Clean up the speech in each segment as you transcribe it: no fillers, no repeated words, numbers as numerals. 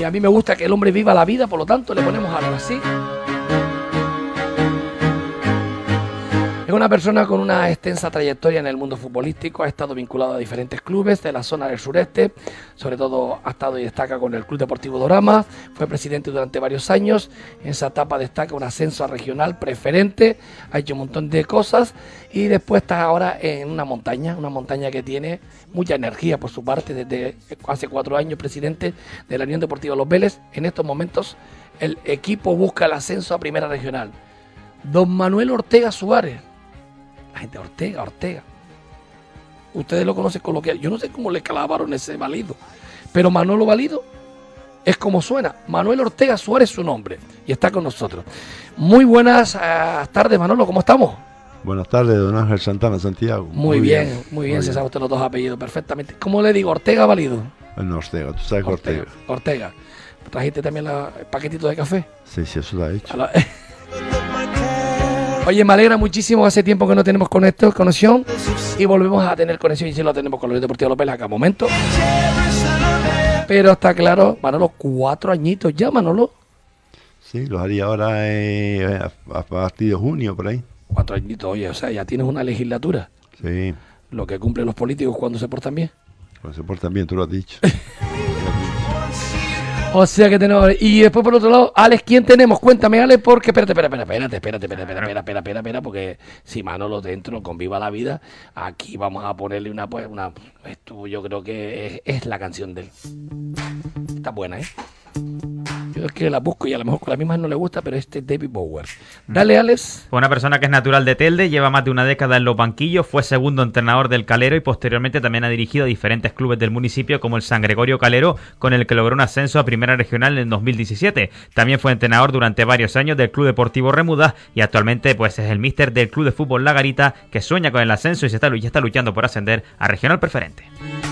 Y a mí me gusta que el hombre viva la vida, por lo tanto le ponemos algo así. Es una persona con una extensa trayectoria en el mundo futbolístico, ha estado vinculado a diferentes clubes de la zona del sureste, sobre todo ha estado y destaca con el Club Deportivo Dorama, fue presidente durante varios años, en esa etapa destaca un ascenso a regional preferente, ha hecho un montón de cosas y después está ahora en una montaña que tiene mucha energía por su parte, desde hace 4 años presidente de la Unión Deportiva Los Vélez. En estos momentos el equipo busca el ascenso a primera regional. Don Manuel Ortega Suárez. La gente, Ortega. Ustedes lo conocen coloquial. Yo no sé cómo le clavaron ese Valido. Pero Manolo Valido es como suena. Manuel Ortega Suárez es su nombre. Y está con nosotros. Muy buenas tardes, Manolo. ¿Cómo estamos? Buenas tardes, don Ángel Santana, Santiago. Muy bien. Se sabe usted los dos apellidos perfectamente. ¿Cómo le digo? ¿Ortega Valido? No, Ortega. Tú sabes que Ortega. ¿Trajiste también el paquetito de café? Sí, eso lo ha hecho. Oye, me alegra muchísimo, hace tiempo que no tenemos conexión y volvemos a tener conexión y sí lo tenemos con los Deportivo López a cada momento. Pero está claro, Manolo, 4 añitos ya, Manolo. Sí, los haría ahora a partir de junio, por ahí. 4 añitos, oye, o sea, ya tienes una legislatura. Sí. Lo que cumplen los políticos cuando se portan bien. Cuando se portan bien, tú lo has dicho. O sea que tenemos... Y después por otro lado, Alex, ¿quién tenemos? Cuéntame, Alex, porque... Espérate, porque si Manolo dentro con Viva la Vida, aquí vamos a ponerle una... Esto yo creo que es la canción de él. Está buena, ¿eh? Yo es que la busco y a lo mejor con la misma no le gusta, pero este es David Bowie. Dale, Alex. Fue una persona que es natural de Telde, lleva más de una década en los banquillos, fue segundo entrenador del Calero y posteriormente también ha dirigido diferentes clubes del municipio como el San Gregorio Calero, con el que logró un ascenso a Primera Regional en 2017. También fue entrenador durante varios años del Club Deportivo Remuda y actualmente pues es el míster del Club de Fútbol La Garita, que sueña con el ascenso y ya está luchando por ascender a Regional Preferente.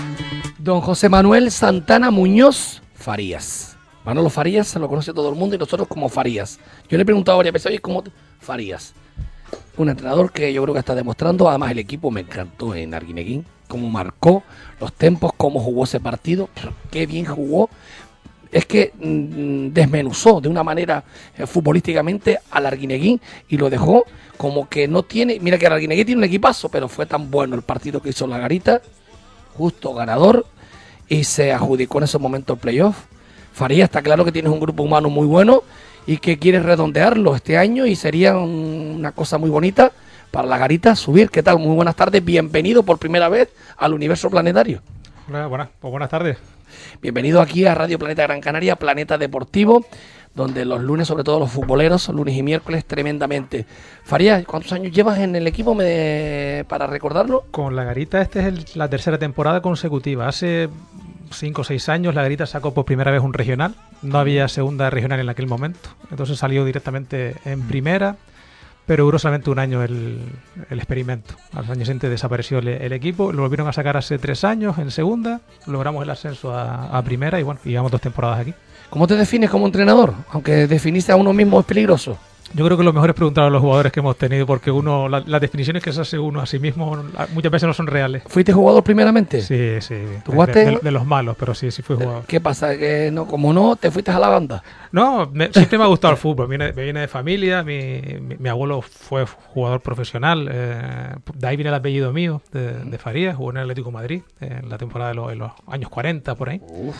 Don José Manuel Santana Muñoz Farías. Manolo Farías se lo conoce todo el mundo y nosotros como Farías. Yo le he preguntado varias veces, oye, ¿cómo Farías? Un entrenador que yo creo que está demostrando, además el equipo me encantó en Arguineguín, cómo marcó los tempos, cómo jugó ese partido, qué bien jugó. Es que desmenuzó de una manera futbolísticamente al Arguineguín y lo dejó como que no tiene... Mira que el Arguineguín tiene un equipazo, pero fue tan bueno el partido que hizo La Garita, justo ganador, y se adjudicó en ese momento el playoff. Farías, está claro que tienes un grupo humano muy bueno y que quieres redondearlo este año y sería una cosa muy bonita para La Garita subir. ¿Qué tal? Muy buenas tardes, bienvenido por primera vez al Universo Planetario. Hola, buenas tardes. Bienvenido aquí a Radio Planeta Gran Canaria, Planeta Deportivo, donde los lunes, sobre todo los futboleros, lunes y miércoles, tremendamente. Farías, ¿cuántos años llevas en el equipo para recordarlo? Con La Garita, la tercera temporada consecutiva. Hace 5 o 6 años La Garita sacó por primera vez un regional. No había segunda regional en aquel momento. Entonces salió directamente en primera, pero duró solamente un año el experimento. Al año siguiente desapareció el equipo. Lo volvieron a sacar hace 3 años en segunda. Logramos el ascenso a primera y bueno, llevamos 2 temporadas aquí. ¿Cómo te defines como entrenador? Aunque definirse a uno mismo es peligroso. Yo creo que lo mejor es preguntar a los jugadores que hemos tenido, porque las definiciones que se hace uno a sí mismo muchas veces no son reales. ¿Fuiste jugador primeramente? Sí. ¿Tú jugaste? De los malos, pero sí fui jugador. ¿Qué pasa? ¿Que no, como no, te fuiste a la banda? No, siempre me ha gustado el fútbol. Me viene de familia, mi abuelo fue jugador profesional, de ahí viene el apellido mío, de Farías, jugó en el Atlético de Madrid, en la temporada de los años 40, por ahí. Uf.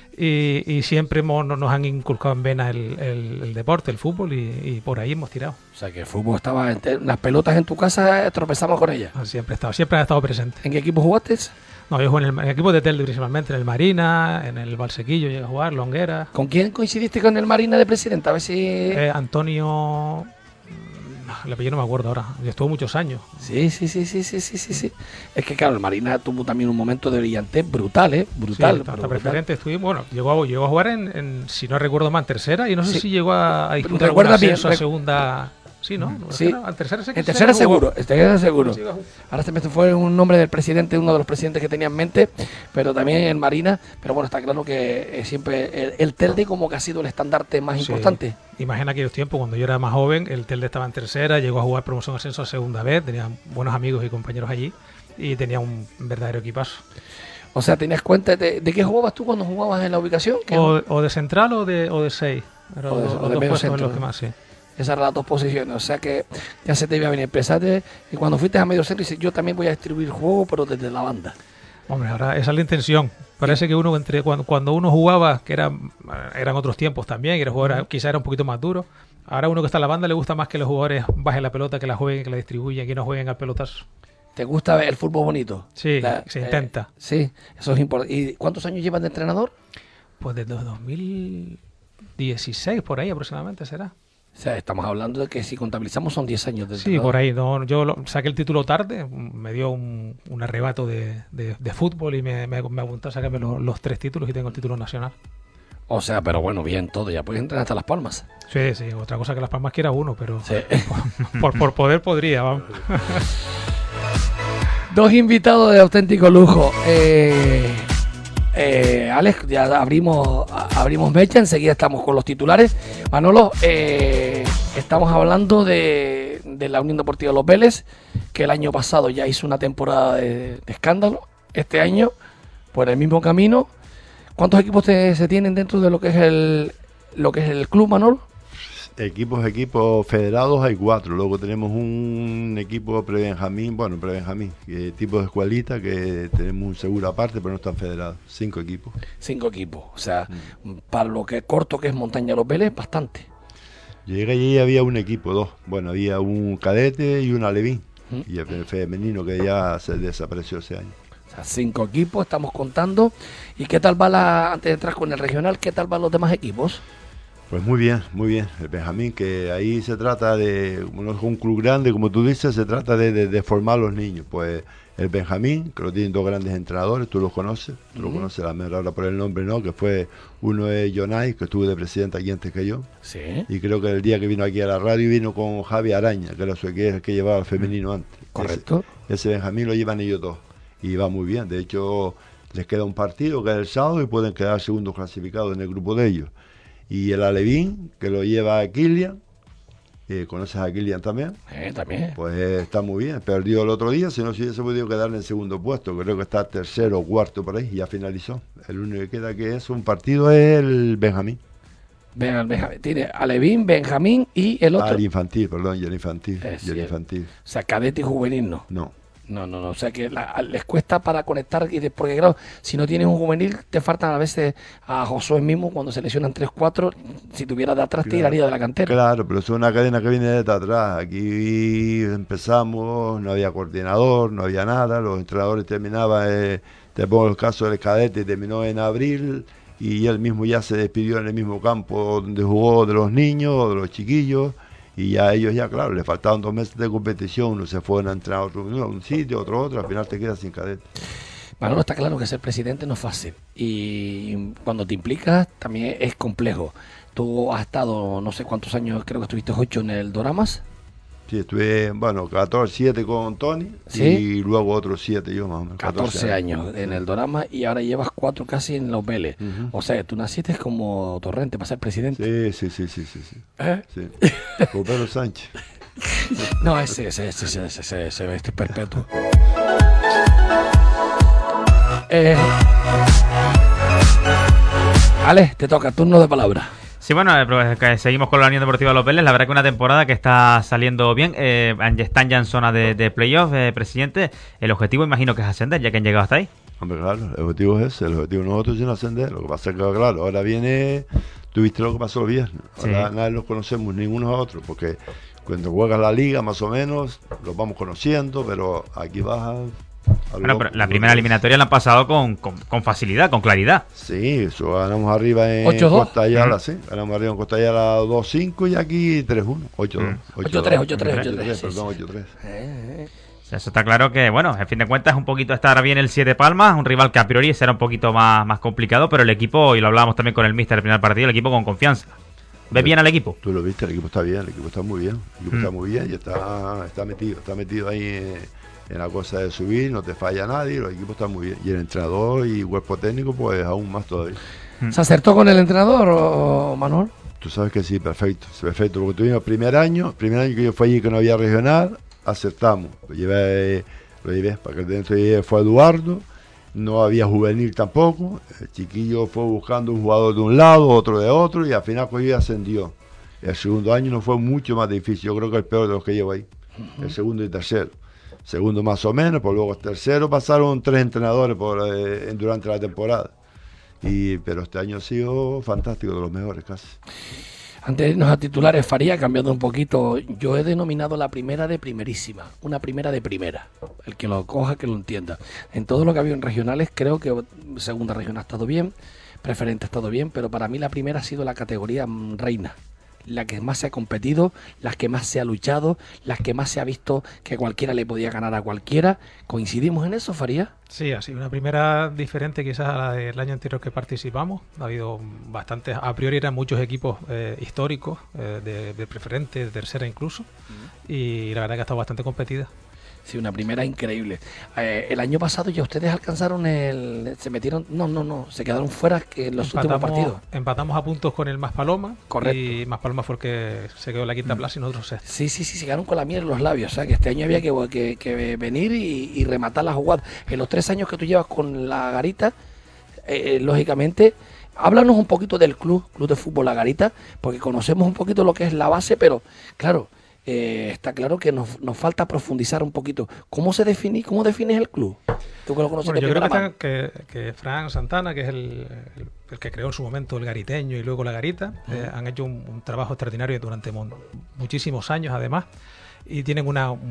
Y siempre nos han inculcado en vena el deporte, el fútbol, y por ahí hemos tirado. O sea que el fútbol estaba las pelotas en tu casa, tropezamos con ellas. Siempre han estado presentes. ¿En qué equipo jugaste? No, yo jugué en el equipo de Telde principalmente, en el Marina, en el Valsequillo llegué a jugar, Longuera. ¿Con quién coincidiste con el Marina de presidente? A ver si... Antonio... El apellido no me acuerdo ahora. Estuvo muchos años. Sí. Es que claro, el Marina tuvo también un momento de brillantez brutal, Brutal. Sí, hasta preferente estuvimos. Bueno, llegó a jugar en, si no recuerdo mal, tercera. Y no sé si llegó a disputar algún ascenso a segunda. Sí, ¿no? Sí. En tercera seguro. Ahora se me fue un nombre del presidente, uno de los presidentes que tenía en mente, pero también en Marina. Pero bueno, está claro que siempre el Telde como que ha sido el estandarte más importante. Imagina aquellos tiempos, cuando yo era más joven, el Telde estaba en tercera, llegó a jugar promoción ascenso a segunda vez, tenía buenos amigos y compañeros allí y tenía un verdadero equipazo. O sea, ¿tenías cuenta de qué jugabas tú cuando jugabas en la ubicación? O de central o de 6. O de medio centro. Los que más, sí. Esas eran las dos posiciones, o sea que ya se te iba a venir. Pensaste que cuando fuiste a medio centro, dices, yo también voy a distribuir juego, pero desde la banda. Hombre, ahora esa es la intención. Parece que uno cuando uno jugaba, que eran otros tiempos también, y el jugador quizá era un poquito más duro. Ahora uno que está en la banda le gusta más que los jugadores bajen la pelota, que la jueguen, que la distribuyan, que no jueguen al pelotazo. ¿Te gusta ver el fútbol bonito? Sí, se intenta. Sí, eso es importante. ¿Y cuántos años llevas de entrenador? Pues desde 2016, por ahí aproximadamente será. O sea, estamos hablando de que si contabilizamos son 10 años de entrenador. Sí, por ahí. No, yo saqué el título tarde, me dio un arrebato de fútbol y me apuntó a sacarme los 3 títulos y tengo el título nacional. O sea, pero bueno, bien todo, ya puedes entrenar hasta Las Palmas. Sí, otra cosa que Las Palmas quiera uno, pero sí. por poder podría, vamos. Dos invitados de auténtico lujo. Alex, ya abrimos mecha, enseguida estamos con los titulares. Manolo, estamos hablando de la Unión Deportiva Los Vélez, que el año pasado ya hizo una temporada de escándalo. Este año, por el mismo camino. ¿Cuántos equipos se tienen dentro de lo que es el club, Manolo? Equipos federados hay 4. Luego tenemos un equipo prebenjamín, tipo de escuelita, que tenemos un seguro aparte, pero no están federados. 5 equipos. 5 equipos. O sea, para lo que corto que es Montaña Los Vélez, bastante. Yo llegué allí y había un equipo, 2. Bueno, había un cadete y un alevín. Y el femenino que ya se desapareció ese año. O sea, 5 equipos, estamos contando. ¿Y qué tal va antes de entrar con el regional, qué tal van los demás equipos? Pues muy bien. El Benjamín, que ahí se trata de, no es un club grande, como tú dices, se trata de formar a los niños. Pues el Benjamín, que lo tienen 2 grandes entrenadores, tú los conoces, lo conoces a mejor ahora por el nombre, ¿no? Que fue, uno es Jonay, que estuvo de presidente aquí antes que yo. Sí. Y creo que el día que vino aquí a la radio vino con Javi Araña, que era el que llevaba el femenino antes. Correcto. Ese Benjamín lo llevan ellos 2. Y va muy bien. De hecho, les queda un partido que es el sábado y pueden quedar segundos clasificados en el grupo de ellos. Y el alevín, que lo lleva a Kilian, ¿conoces a Kilian también? También. Pues está muy bien. Perdió el otro día, si no se hubiese podido quedar en el segundo puesto. Creo que está tercero o cuarto por ahí, ya finalizó. El único que queda que es un partido es el Benjamín. Tiene alevín, Benjamín y el otro. El infantil. Y el infantil. O sea, cadete y juvenil no. No. O sea que les cuesta para conectar, porque claro, si no tienes un juvenil, te faltan a veces a Josué mismo, cuando se lesionan 3-4, si tuviera de atrás te tiraría de la cantera. Claro, pero es una cadena que viene desde atrás. Aquí empezamos, no había coordinador, no había nada, los entrenadores terminaban, te pongo el caso del cadete, terminó en abril, y él mismo ya se despidió en el mismo campo donde jugó de los niños, de los chiquillos. Y ya ellos claro, le faltaban 2 meses de competición, uno se fue a entrenar a un sitio, otro, al final te quedas sin cadete. Manolo, está claro que ser presidente no es fácil y cuando te implicas también es complejo. Tú has estado no sé cuántos años, creo que estuviste 8 en el Doramas. Sí, estuve, 7 con Tony. ¿Sí? Y luego otros 7 yo más o menos. 14 años en el Dorama y ahora llevas 4 casi en Los Vélez. O sea, tú naciste como Torrente para ser presidente. Sí. Sí. Como Pedro Sánchez. No, ese es perpetuo. Ale, te toca turno de palabra. Sí, bueno, seguimos con la Unión Deportiva Los Vélez. La verdad que una temporada que está saliendo bien. Están ya en zona de playoff, presidente. El objetivo imagino que es ascender, ya que han llegado hasta ahí. Hombre, claro, el objetivo es ese. El objetivo de nosotros es ascender. Lo que pasa es que, claro, ahora viene... Tuviste lo que pasó el viernes. Ahora nadie los conocemos, ninguno a otros, porque cuando juegas la liga, más o menos, los vamos conociendo, pero aquí vas Bueno, pero la primera eliminatoria la han pasado con facilidad, con claridad. Sí, eso ganamos arriba en 8-2. Costa Ayala, sí. Ganamos arriba en Costa Ayala 2-5 y aquí 3-1. 8-2. 8-3. Eso está claro que, bueno, a fin de cuentas es un poquito estar bien el 7 Palmas, un rival que a priori será un poquito más complicado, pero el equipo, y lo hablábamos también con el míster del primer partido, el equipo con confianza. ¿Ves bien al equipo? Tú lo viste, el equipo está bien, el equipo está muy bien. El equipo está muy bien y está metido ahí en la cosa de subir, no te falla nadie, los equipos están muy bien. Y el entrenador y cuerpo técnico, pues aún más todavía. ¿Se acertó con el entrenador, Manuel? Tú sabes que sí, perfecto, porque tuvimos el primer año que yo fui allí que no había regional, acertamos, lo llevé para que dentro fue Eduardo no había juvenil tampoco. El chiquillo fue buscando un jugador de un lado, otro de otro, y al final cogió y ascendió. El segundo año no fue mucho más difícil, yo creo que el peor de los que llevo ahí. El segundo y tercero. Segundo más o menos, pues luego el tercero pasaron 3 entrenadores durante la temporada. Pero este año ha sido fantástico, de los mejores casi. Antes de irnos a titulares, Faría, cambiando un poquito, yo he denominado la primera de primerísima, una primera de primera. El que lo coja, que lo entienda. En todo lo que ha habido en regionales, creo que segunda regional ha estado bien, preferente ha estado bien, pero para mí la primera ha sido la categoría reina. La que más se ha competido, las que más se ha luchado, las que más se ha visto que cualquiera le podía ganar a cualquiera. ¿Coincidimos en eso, Faría? Sí, ha sido una primera diferente quizás a la del año anterior que participamos. Ha habido bastantes, a priori eran muchos equipos históricos, de preferente, de tercera incluso, y la verdad que ha estado bastante competida. Sí, una primera increíble. El año pasado ya ustedes alcanzaron se metieron, se quedaron fuera en los últimos partidos. Empatamos a puntos con el Maspaloma. Correcto. Y Maspaloma fue el que se quedó en la quinta plaza y nosotros sexto. Sí, se quedaron con la miel en los labios. O sea, que este año había que venir y rematar la jugada. En los 3 años que tú llevas con la Garita, lógicamente, háblanos un poquito del Club de Fútbol La Garita, porque conocemos un poquito lo que es la base, pero claro, está claro que nos falta profundizar un poquito. ¿Cómo defines el club? Tú que lo conoces. Bueno, yo creo que Fran Santana, que es el que creó en su momento el gariteño y luego la Garita, han hecho un trabajo extraordinario durante muchísimos años además, y tienen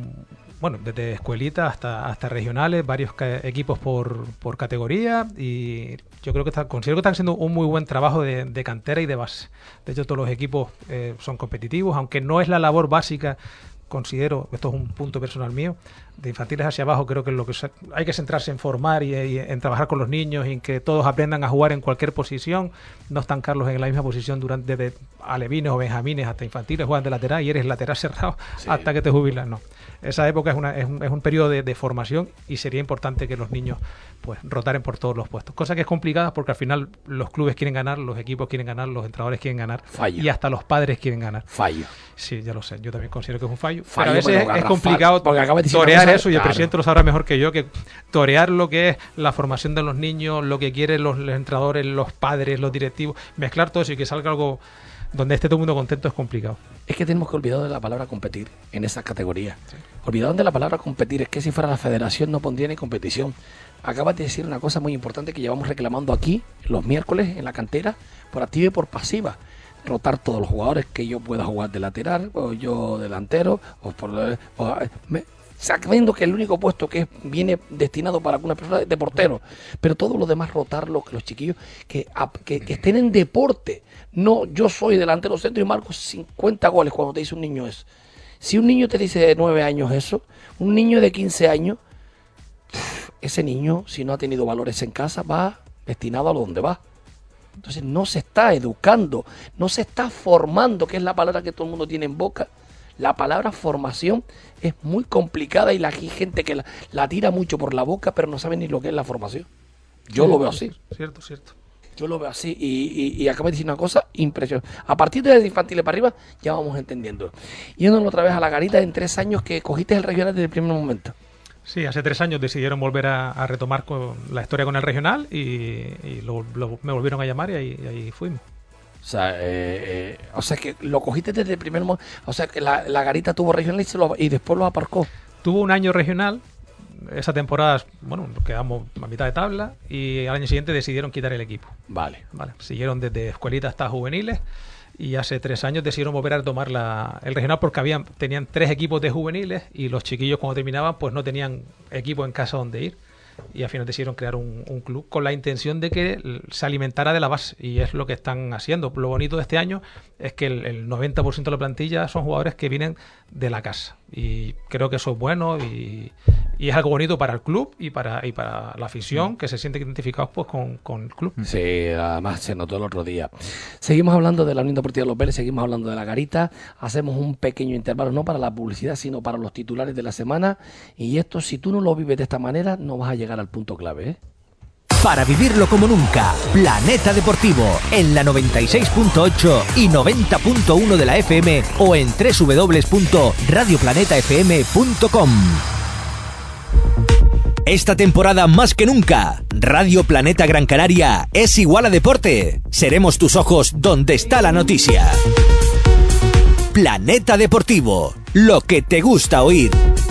desde escuelitas hasta regionales, varios equipos por categoría, y yo creo que considero que están haciendo un muy buen trabajo de cantera y de base. De hecho, todos los equipos son competitivos, aunque no es la labor básica. Considero, esto es un punto personal mío, de infantiles hacia abajo, creo que lo que hay que centrarse en formar y en trabajar con los niños y en que todos aprendan a jugar en cualquier posición, no estancarlos en la misma posición desde alevines o benjamines hasta infantiles, juegan de lateral y eres lateral cerrado hasta que te jubilas. No, esa época es un periodo de formación, y sería importante que los niños pues rotaren por todos los puestos, cosa que es complicada porque al final los clubes quieren ganar, los equipos quieren ganar, los entrenadores quieren ganar. Fallo. Y hasta los padres quieren ganar. Fallo. Sí, ya lo sé, yo también considero que es un fallo. Pero a veces es complicado torear eso, y el presidente lo sabrá mejor que yo, que torear lo que es la formación de los niños, lo que quieren los entrenadores, los padres, los directivos, mezclar todo eso y que salga algo donde esté todo el mundo contento es complicado. Es que tenemos que olvidar de la palabra competir en esas categorías. Sí. Olvidado de la palabra competir, es que si fuera la federación no pondría ni competición. Acabas de decir una cosa muy importante que llevamos reclamando aquí los miércoles en la cantera, por activa y por pasiva. Rotar todos los jugadores, que yo pueda jugar de lateral, o yo delantero, sabiendo que el único puesto que viene destinado para alguna persona es de portero, pero todo lo demás rotarlo, que los chiquillos que estén en deporte. No, yo soy delantero centro y marco 50 goles cuando te dice un niño eso. Si un niño te dice de 9 años eso, un niño de 15 años, ese niño, si no ha tenido valores en casa, va destinado a donde va. Entonces no se está educando, no se está formando, que es la palabra que todo el mundo tiene en boca. La palabra formación es muy complicada y hay gente que la tira mucho por la boca, pero no sabe ni lo que es la formación. Yo lo veo así. Cierto. Yo lo veo así y acabo de decir una cosa impresionante. A partir de las infantiles para arriba ya vamos entendiendo. Yéndonos otra vez a la Garita, en 3 años que cogiste el regional desde el primer momento. Sí, hace 3 años decidieron volver a retomar la historia con el regional y me volvieron a llamar y ahí fuimos. O sea que lo cogiste desde el primer momento. O sea que la Garita tuvo regional y después lo aparcó. Tuvo un año regional. Esa temporada, quedamos a mitad de tabla y al año siguiente decidieron quitar el equipo. Vale. Siguieron desde escuelitas hasta juveniles y hace 3 años decidieron volver a retomar el regional porque tenían 3 equipos de juveniles y los chiquillos cuando terminaban pues no tenían equipo en casa donde ir. Y al final decidieron crear un club con la intención de que se alimentara de la base, y es lo que están haciendo. Lo bonito de este año es que el 90% de la plantilla son jugadores que vienen de la casa, y creo que eso es bueno y es algo bonito para el club y para la afición, que se sienten identificados pues con el club. Sí, además se notó el otro día. Seguimos hablando de la Unión Deportiva Los Vélez, seguimos hablando de la Garita, hacemos un pequeño intervalo, no para la publicidad, sino para los titulares de la semana, y esto, si tú no lo vives de esta manera, no vas a llegar al punto clave, ¿eh? Para vivirlo como nunca, Planeta Deportivo, en la 96.8 y 90.1 de la FM o en www.radioplanetafm.com. Esta temporada más que nunca, Radio Planeta Gran Canaria es igual a deporte. Seremos tus ojos donde está la noticia. Planeta Deportivo, lo que te gusta oír.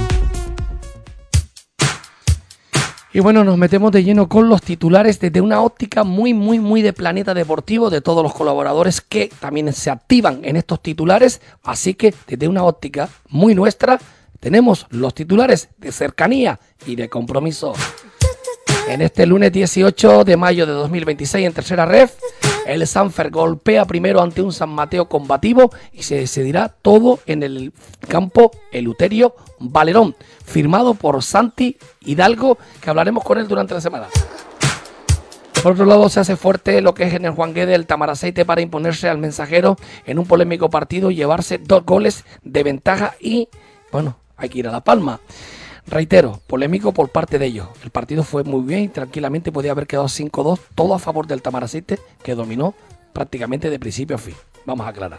Y bueno, nos metemos de lleno con los titulares desde una óptica muy de Planeta Deportivo, de todos los colaboradores que también se activan en estos titulares. Así que desde una óptica muy nuestra, tenemos los titulares de cercanía y de compromiso. En este lunes 18 de mayo de 2026, en tercera ref, el Sanfer golpea primero ante un San Mateo combativo y se decidirá todo en el campo Eleuterio Valerón, firmado por Santi Hidalgo, que hablaremos con él durante la semana. Por otro lado, se hace fuerte lo que es en el Juan Guede el Tamaraceite para imponerse al Mensajero en un polémico partido y llevarse 2 goles de ventaja y, bueno, hay que ir a La Palma. Reitero, polémico por parte de ellos. El partido fue muy bien y tranquilamente podía haber quedado 5-2, todo a favor del Tamaraceite, que dominó prácticamente de principio a fin. Vamos a aclarar.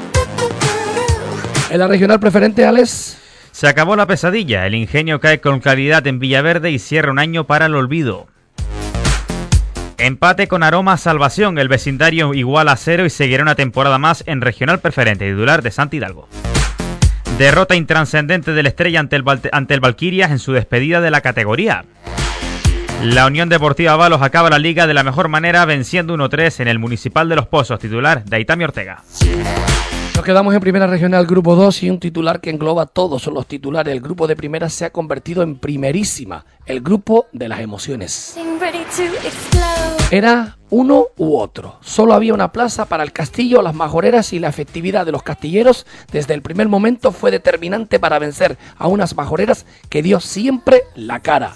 En la regional preferente, Alex. Se acabó la pesadilla. El Ingenio cae con claridad en Villaverde y cierra un año para el olvido. Empate con aroma a salvación. El vecindario iguala a 0 y seguirá una temporada más en regional preferente, titular de Santi Hidalgo. Derrota intranscendente del Estrella ante el Valquirias en su despedida de la categoría. La Unión Deportiva Balos acaba la liga de la mejor manera venciendo 1-3 en el Municipal de Los Pozos, titular de Aitami Ortega. Nos quedamos en primera regional grupo 2 y un titular que engloba todos los titulares. El grupo de primera se ha convertido en primerísima, el grupo de las emociones. Era uno u otro. Solo había una plaza para el Castillo, las majoreras, y la efectividad de los castilleros desde el primer momento fue determinante para vencer a unas majoreras que dio siempre la cara.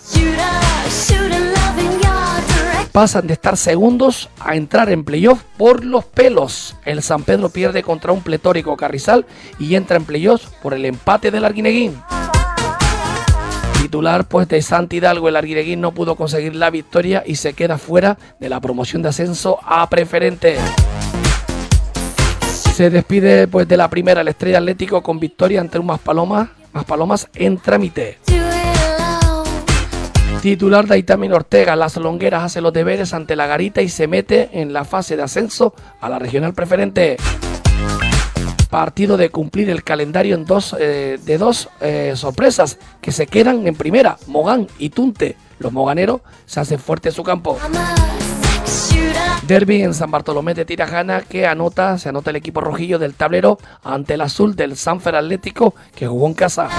Pasan de estar segundos a entrar en playoff por los pelos. El San Pedro pierde contra un pletórico Carrizal y entra en playoff por el empate del Arguineguín. Titular pues de Santi Hidalgo, el Arguineguín no pudo conseguir la victoria y se queda fuera de la promoción de ascenso a preferente. Se despide pues de la primera el Estrella Atlético con victoria ante un Maspalomas en trámite. Titular de Aitami Ortega, Las Longueras hace los deberes ante la Garita y se mete en la fase de ascenso a la regional preferente. Partido de cumplir el calendario en dos sorpresas que se quedan en primera, Mogán y Tunte. Los moganeros se hacen fuerte en su campo. Derby en San Bartolomé de Tirajana que se anota el equipo rojillo del tablero ante el azul del Sanfer Atlético que jugó en casa.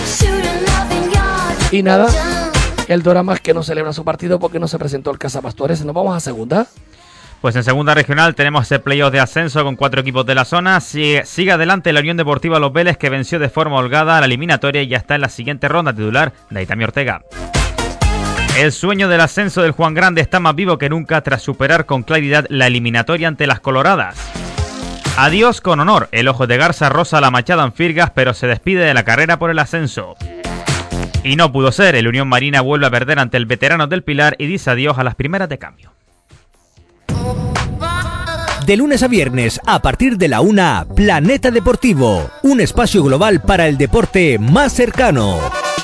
Y nada, el Doramas que no celebra su partido porque no se presentó el Cazapastores. Nos vamos a segunda. Pues en segunda regional tenemos ese playoff de ascenso con 4 equipos de la zona. Sigue adelante la Unión Deportiva Los Vélez, que venció de forma holgada a la eliminatoria y ya está en la siguiente ronda, titular de Aitami Ortega. El sueño del ascenso del Juan Grande está más vivo que nunca tras superar con claridad la eliminatoria ante las Coloradas. Adiós con honor. El Ojo de Garza roza la Machada en Firgas, pero se despide de la carrera por el ascenso. Y no pudo ser. El Unión Marina vuelve a perder ante el Veteranos del Pilar y dice adiós a las primeras de cambio. De lunes a viernes, a partir de la 1, Planeta Deportivo, un espacio global para el deporte más cercano.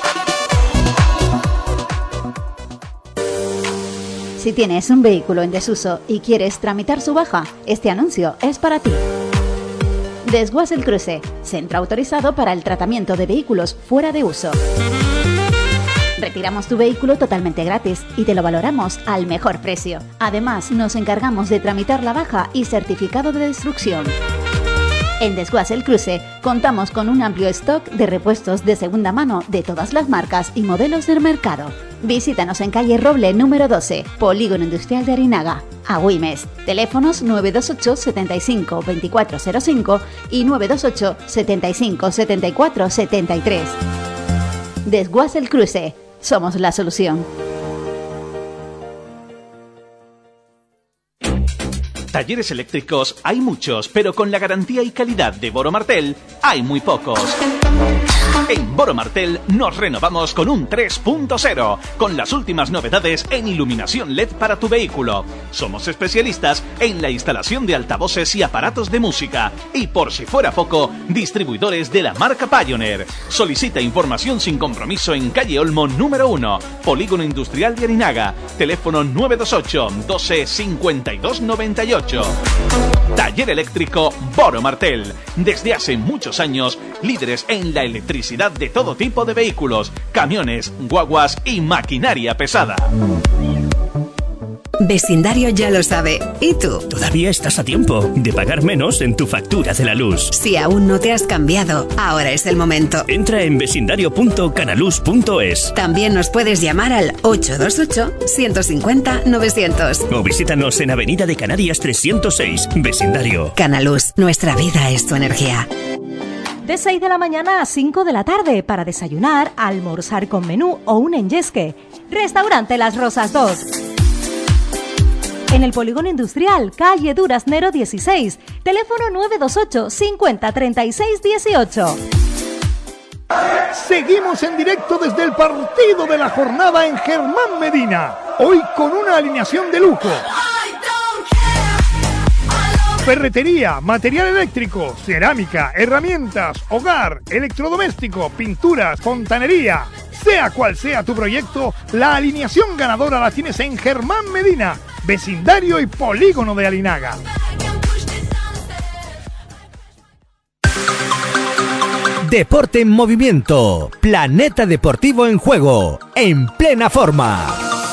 Si tienes un vehículo en desuso y quieres tramitar su baja, este anuncio es para ti. Desguace el Cruce, centro autorizado para el tratamiento de vehículos fuera de uso. Retiramos tu vehículo totalmente gratis y te lo valoramos al mejor precio. Además, nos encargamos de tramitar la baja y certificado de destrucción. En Desguace el Cruce contamos con un amplio stock de repuestos de segunda mano de todas las marcas y modelos del mercado. Visítanos en calle Roble número 12, Polígono Industrial de Arinaga, Agüimes. Teléfonos 928 75 2405 y 928 75 74 73. Desguace el Cruce. Somos la solución. Talleres eléctricos hay muchos, pero con la garantía y calidad de Boro Martel hay muy pocos. En Boro Martel nos renovamos con un 3.0, con las últimas novedades en iluminación LED para tu vehículo. Somos especialistas en la instalación de altavoces y aparatos de música. Y por si fuera poco, distribuidores de la marca Pioneer. Solicita información sin compromiso en calle Olmo número 1, Polígono Industrial de Arinaga. Teléfono 928 12 52 98. Taller eléctrico Boro Martel. Desde hace muchos años, líderes en la electricidad de todo tipo de vehículos, camiones, guaguas y maquinaria pesada. Vecindario ya lo sabe. ¿Y tú? Todavía estás a tiempo de pagar menos en tu factura de la luz. Si aún no te has cambiado, ahora es el momento. Entra en vecindario.canaluz.es. También nos puedes llamar al 828-150-900. O visítanos en Avenida de Canarias 306, Vecindario. Canaluz, nuestra vida es tu energía. De 6 de la mañana a 5 de la tarde para desayunar, almorzar con menú o un enyesque. Restaurante Las Rosas 2. En el Polígono Industrial, calle Duraznero 16, teléfono 928 50 36 18. Seguimos en directo desde el partido de la jornada en Germán Medina, hoy con una alineación de lujo. Ferretería, material eléctrico, cerámica, herramientas, hogar, electrodoméstico, pinturas, fontanería. Sea cual sea tu proyecto, la alineación ganadora la tienes en Germán Medina, vecindario y polígono de Arinaga. Deporte en movimiento, Planeta Deportivo en juego, en plena forma.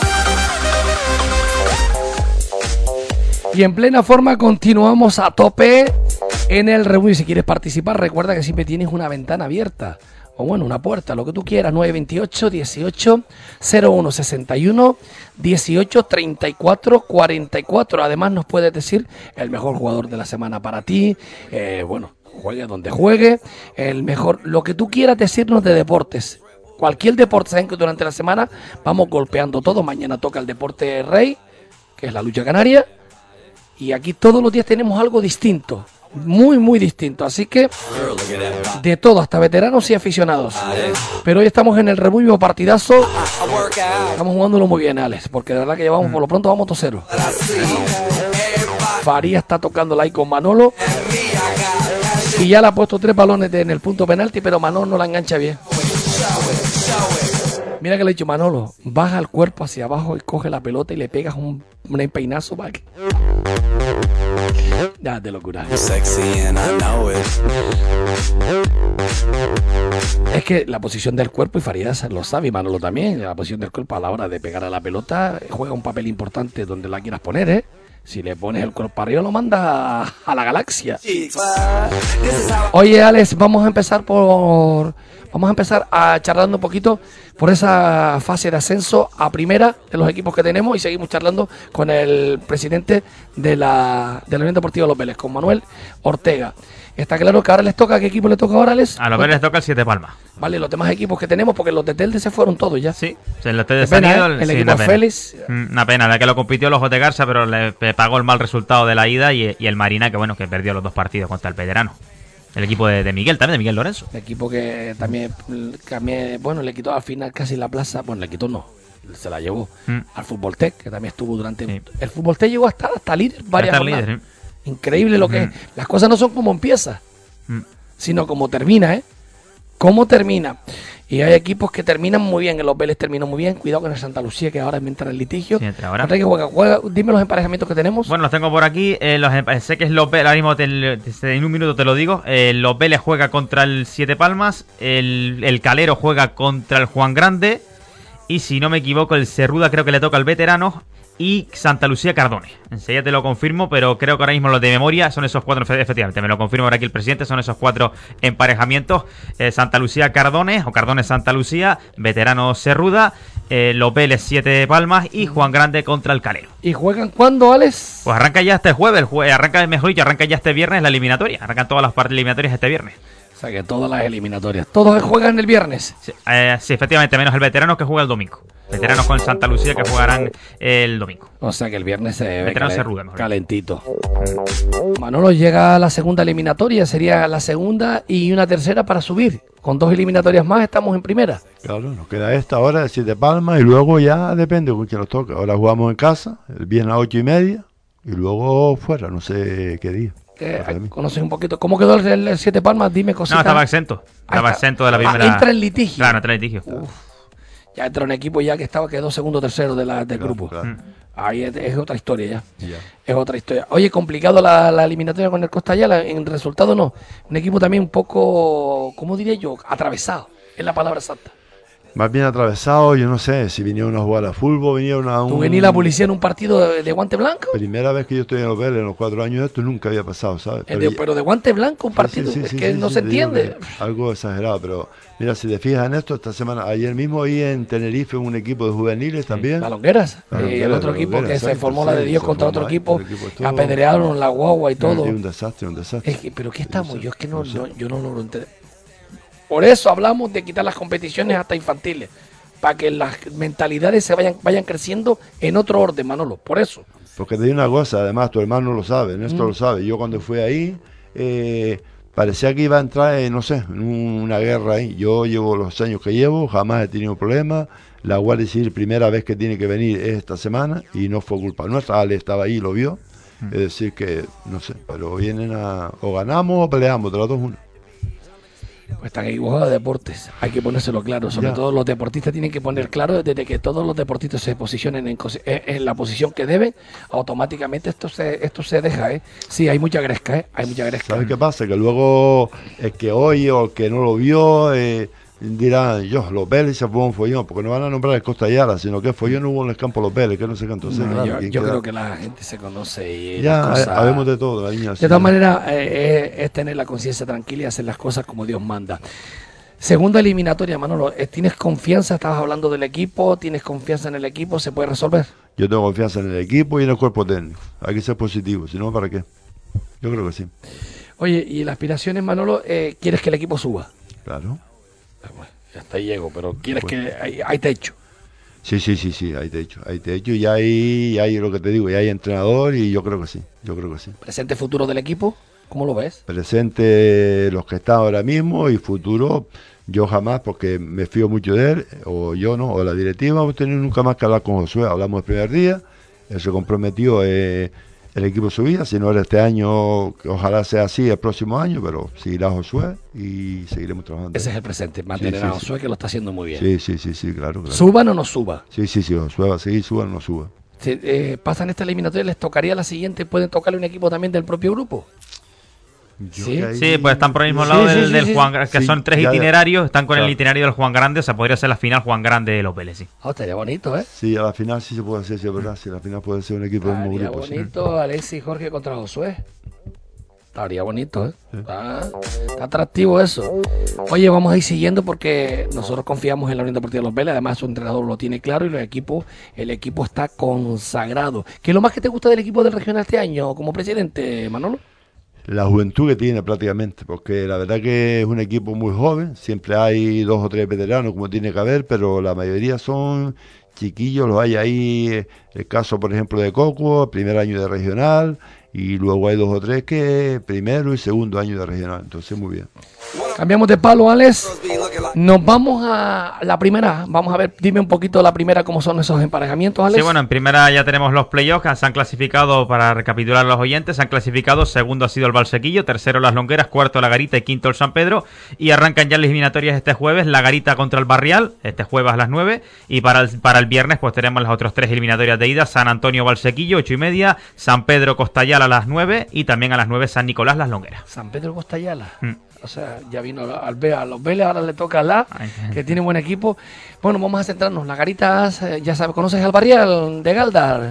Y en plena forma continuamos a tope en el review. Si quieres participar, recuerda que siempre tienes una ventana abierta. O bueno, una puerta, lo que tú quieras. 928 18 01 61 18 34 44. Además nos puedes decir el mejor jugador de la semana para ti. Bueno, juegue donde juegue. El mejor, lo que tú quieras decirnos de deportes. Cualquier deporte, saben que durante la semana vamos golpeando todo. Mañana toca el deporte rey, que es la lucha canaria. Y aquí todos los días tenemos algo distinto. Muy, muy distinto. Así que de todo, hasta veteranos y aficionados. Pero hoy estamos en el rebullo partidazo. Estamos jugándolo muy bien, Alex, porque de verdad que llevamos, por lo pronto vamos 2-0. Faría está tocándola ahí con Manolo. Y ya le ha puesto 3 balones en el punto penalti, pero Manolo no la engancha bien. Mira que le he dicho, Manolo, baja el cuerpo hacia abajo y coge la pelota y le pegas un empeinazo para que... Ya, de locura. Es que la posición del cuerpo, y Faridad lo sabe, y Manolo también, la posición del cuerpo a la hora de pegar a la pelota juega un papel importante donde la quieras poner, ¿eh? Si le pones el cuerpo arriba lo manda a la galaxia. Oye, Alex, vamos a empezar a charlando un poquito por esa fase de ascenso a primera de los equipos que tenemos, y seguimos charlando con el presidente de la Unión Deportiva Los Vélez, con Manuel Ortega. Está claro que ahora les toca, ¿qué equipo le toca ahora, Alex? A Los Vélez les toca el 7 Palmas. Vale, los demás equipos que tenemos, porque los de Telde se fueron todos ya. Sí, los Telde se han ido. El equipo Félix. Una pena, la que lo compitió los de Garza, pero le pagó el mal resultado de la ida, y el Marina, que bueno, que perdió los 2 partidos contra el Veterano. El equipo de Miguel también, de Miguel Lorenzo. El equipo que también, bueno, le quitó al final casi la plaza. Bueno, le quitó no, se la llevó al Fútbol Tec, que también estuvo durante... Sí. El Fútbol Tec llegó hasta líder varias jornadas. Líder, ¿sí? Increíble lo que es. Las cosas no son como empieza, sino como termina, ¿eh? Cómo termina. Y hay equipos que terminan muy bien. En Los Vélez terminó muy bien. Cuidado con el Santa Lucía, que ahora entra en el litigio. Sí, ahora. Juega. Dime los emparejamientos que tenemos. Bueno, los tengo por aquí. Sé que es Los Vélez. Ahora mismo en un minuto te lo digo. Los Vélez juega contra el 7 Palmas. El Calero juega contra el Juan Grande. Y si no me equivoco, el Cerruda creo que le toca al Veterano. Y Santa Lucía Cardones. Enseguida te lo confirmo, pero creo que ahora mismo los de memoria son esos 4, efectivamente, me lo confirma ahora aquí el presidente, son esos 4 emparejamientos. Santa Lucía Cardones, o Cardones Santa Lucía, Veterano Cerruda, Los Vélez 7 Palmas y Juan Grande contra el Calero. ¿Y juegan cuándo, Alex? Pues arranca ya este jueves, arranca ya este viernes la eliminatoria, arrancan todas las partes eliminatorias este viernes. O sea que todas las eliminatorias. ¿Todos juegan el viernes? Sí, efectivamente, menos el veterano que juega el domingo. Veteranos con Santa Lucía que jugarán el domingo. O sea que el viernes se ve calentito. Manolo, llega a la segunda eliminatoria, sería la segunda y una tercera para subir. Con 2 eliminatorias más estamos en primera. Claro, nos queda esta ahora de 7 Palmas y luego ya depende con quién nos toca. Ahora jugamos en casa, el viernes a 8:30 y luego fuera, no sé qué día. ¿Conoces un poquito? ¿Cómo quedó el 7 Palmas? Dime cositas. No, estaba exento. Estaba exento de la primera. Entra en litigio. Claro, entra en litigio. Ya entró un equipo ya que quedó segundo o tercero del grupo. Claro. Ahí es otra historia ya. Es otra historia. Oye, complicado la eliminatoria con el Costa Ayala. En resultado no. Un equipo también un poco, ¿cómo diría yo? Atravesado. Es la palabra exacta. Más bien atravesado, yo no sé, si vinieron a jugar a fútbol, vinieron a un... ¿Tú venís la policía en un partido de guante blanco? Primera vez que yo estoy en los Vélez, en los 4 años, esto nunca había pasado, ¿sabes? Pero de guante blanco un partido, es que no se entiende. Algo exagerado, pero mira, si te fijas en esto, esta semana, ayer mismo vi en Tenerife un equipo de juveniles también. Las Longueras, el otro equipo que se formó la de Dios contra otro equipo, apedrearon la guagua y todo. Un desastre. Pero ¿qué estamos? Yo es que yo no lo entiendo. Por eso hablamos de quitar las competiciones hasta infantiles, para que las mentalidades se vayan creciendo en otro orden, Manolo, por eso. Porque te digo una cosa, además tu hermano lo sabe, Néstor lo sabe, yo cuando fui ahí, parecía que iba a entrar, no sé, en una guerra ahí. Yo llevo los años que llevo, jamás he tenido problemas. La Guardia Civil, primera vez que tiene que venir es esta semana, y no fue culpa nuestra, Ale estaba ahí y lo vio. Es decir que, no sé, pero vienen o ganamos o peleamos, de las dos una. Pues están equivocados de deportes, hay que ponérselo claro, sobre todo los deportistas tienen que poner claro desde que todos los deportistas se posicionen en la posición que deben, automáticamente esto se deja, Sí, hay mucha gresca, hay mucha gresca. ¿Sabes qué pasa? Que luego el que oye o el que no lo vio dirá, los Vélez se fue un follón, porque no van a nombrar el Costa Ayala, sino que follón hubo en el campo los Vélez, que no sé qué, entonces yo creo que la gente se conoce y ya sabemos de todo, la niña. De todas maneras, es tener la conciencia tranquila y hacer las cosas como Dios manda. Segunda eliminatoria, Manolo, ¿tienes confianza? Estabas hablando del equipo, ¿tienes confianza en el equipo? ¿Se puede resolver? Yo tengo confianza en el equipo y en el cuerpo técnico, hay que ser positivo, si no, ¿para qué? Yo creo que sí. Oye, y las aspiraciones, Manolo, ¿quieres que el equipo suba? Claro. Bueno, hasta ahí llego, pero ¿quieres que hay techo? Sí, hay techo y hay lo que te digo, y hay entrenador y yo creo que sí. ¿Presente futuro del equipo? ¿Cómo lo ves? Presente los que están ahora mismo y futuro, yo jamás, porque me fío mucho de él, o yo no, o la directiva, hemos tenido nunca más que hablar con Josué, hablamos el primer día, él se comprometió el equipo subida, si no era este año, ojalá sea así el próximo año, pero seguirá Josué y seguiremos trabajando. Ese es el presente, mantener a Josué, que lo está haciendo muy bien. Sí, claro. ¿Suban o no suba? Sí, Josué va a seguir, suban o no suba. Si pasan esta eliminatoria, ¿les tocaría la siguiente? ¿Pueden tocarle un equipo también del propio grupo? Sí, pues están por el mismo lado del Juan, que son 3 itinerarios, están con el itinerario del Juan Grande, o sea, podría ser la final Juan Grande de los Vélez, sí. Estaría bonito, Sí, a la final sí se puede hacer, sí, es verdad, sí, a la final puede ser un equipo del mismo grupo. Estaría bonito, Alexis y Jorge contra Josué. Estaría bonito, Está atractivo eso. Oye, vamos a ir siguiendo porque nosotros confiamos en la Unión Deportiva de los Vélez, además su entrenador lo tiene claro y el equipo está consagrado. ¿Qué es lo más que te gusta del equipo del regional este año como presidente, Manolo? La juventud que tiene prácticamente, porque la verdad que es un equipo muy joven, siempre hay 2 o 3 veteranos como tiene que haber, pero la mayoría son chiquillos, los hay ahí, el caso por ejemplo de Coco, primer año de regional, y luego hay 2 o 3 que primero y segundo año de regional, entonces muy bien. Cambiamos de palo, Alex. Nos vamos a la primera. Vamos a ver, dime un poquito la primera, cómo son esos emparejamientos, Alex. Sí, bueno, en primera ya tenemos los playoffs que se han clasificado, para recapitular a los oyentes, se han clasificado, segundo ha sido el Valsequillo, tercero las Longueras, cuarto la Garita y quinto el San Pedro, y arrancan ya las eliminatorias este jueves, la Garita contra el Barrial, este jueves a las 9, y para el viernes pues tenemos las otras 3 eliminatorias de ida, San Antonio Valsequillo, 8:30, San Pedro Costayala a las 9, y también a las 9 San Nicolás las Longueras. San Pedro Costayala. O sea, ya vino a los Vélez, ahora le toca a que tiene buen equipo. Bueno, vamos a centrarnos. La Garita, ya sabes, ¿conoces al Barrial de Galdar?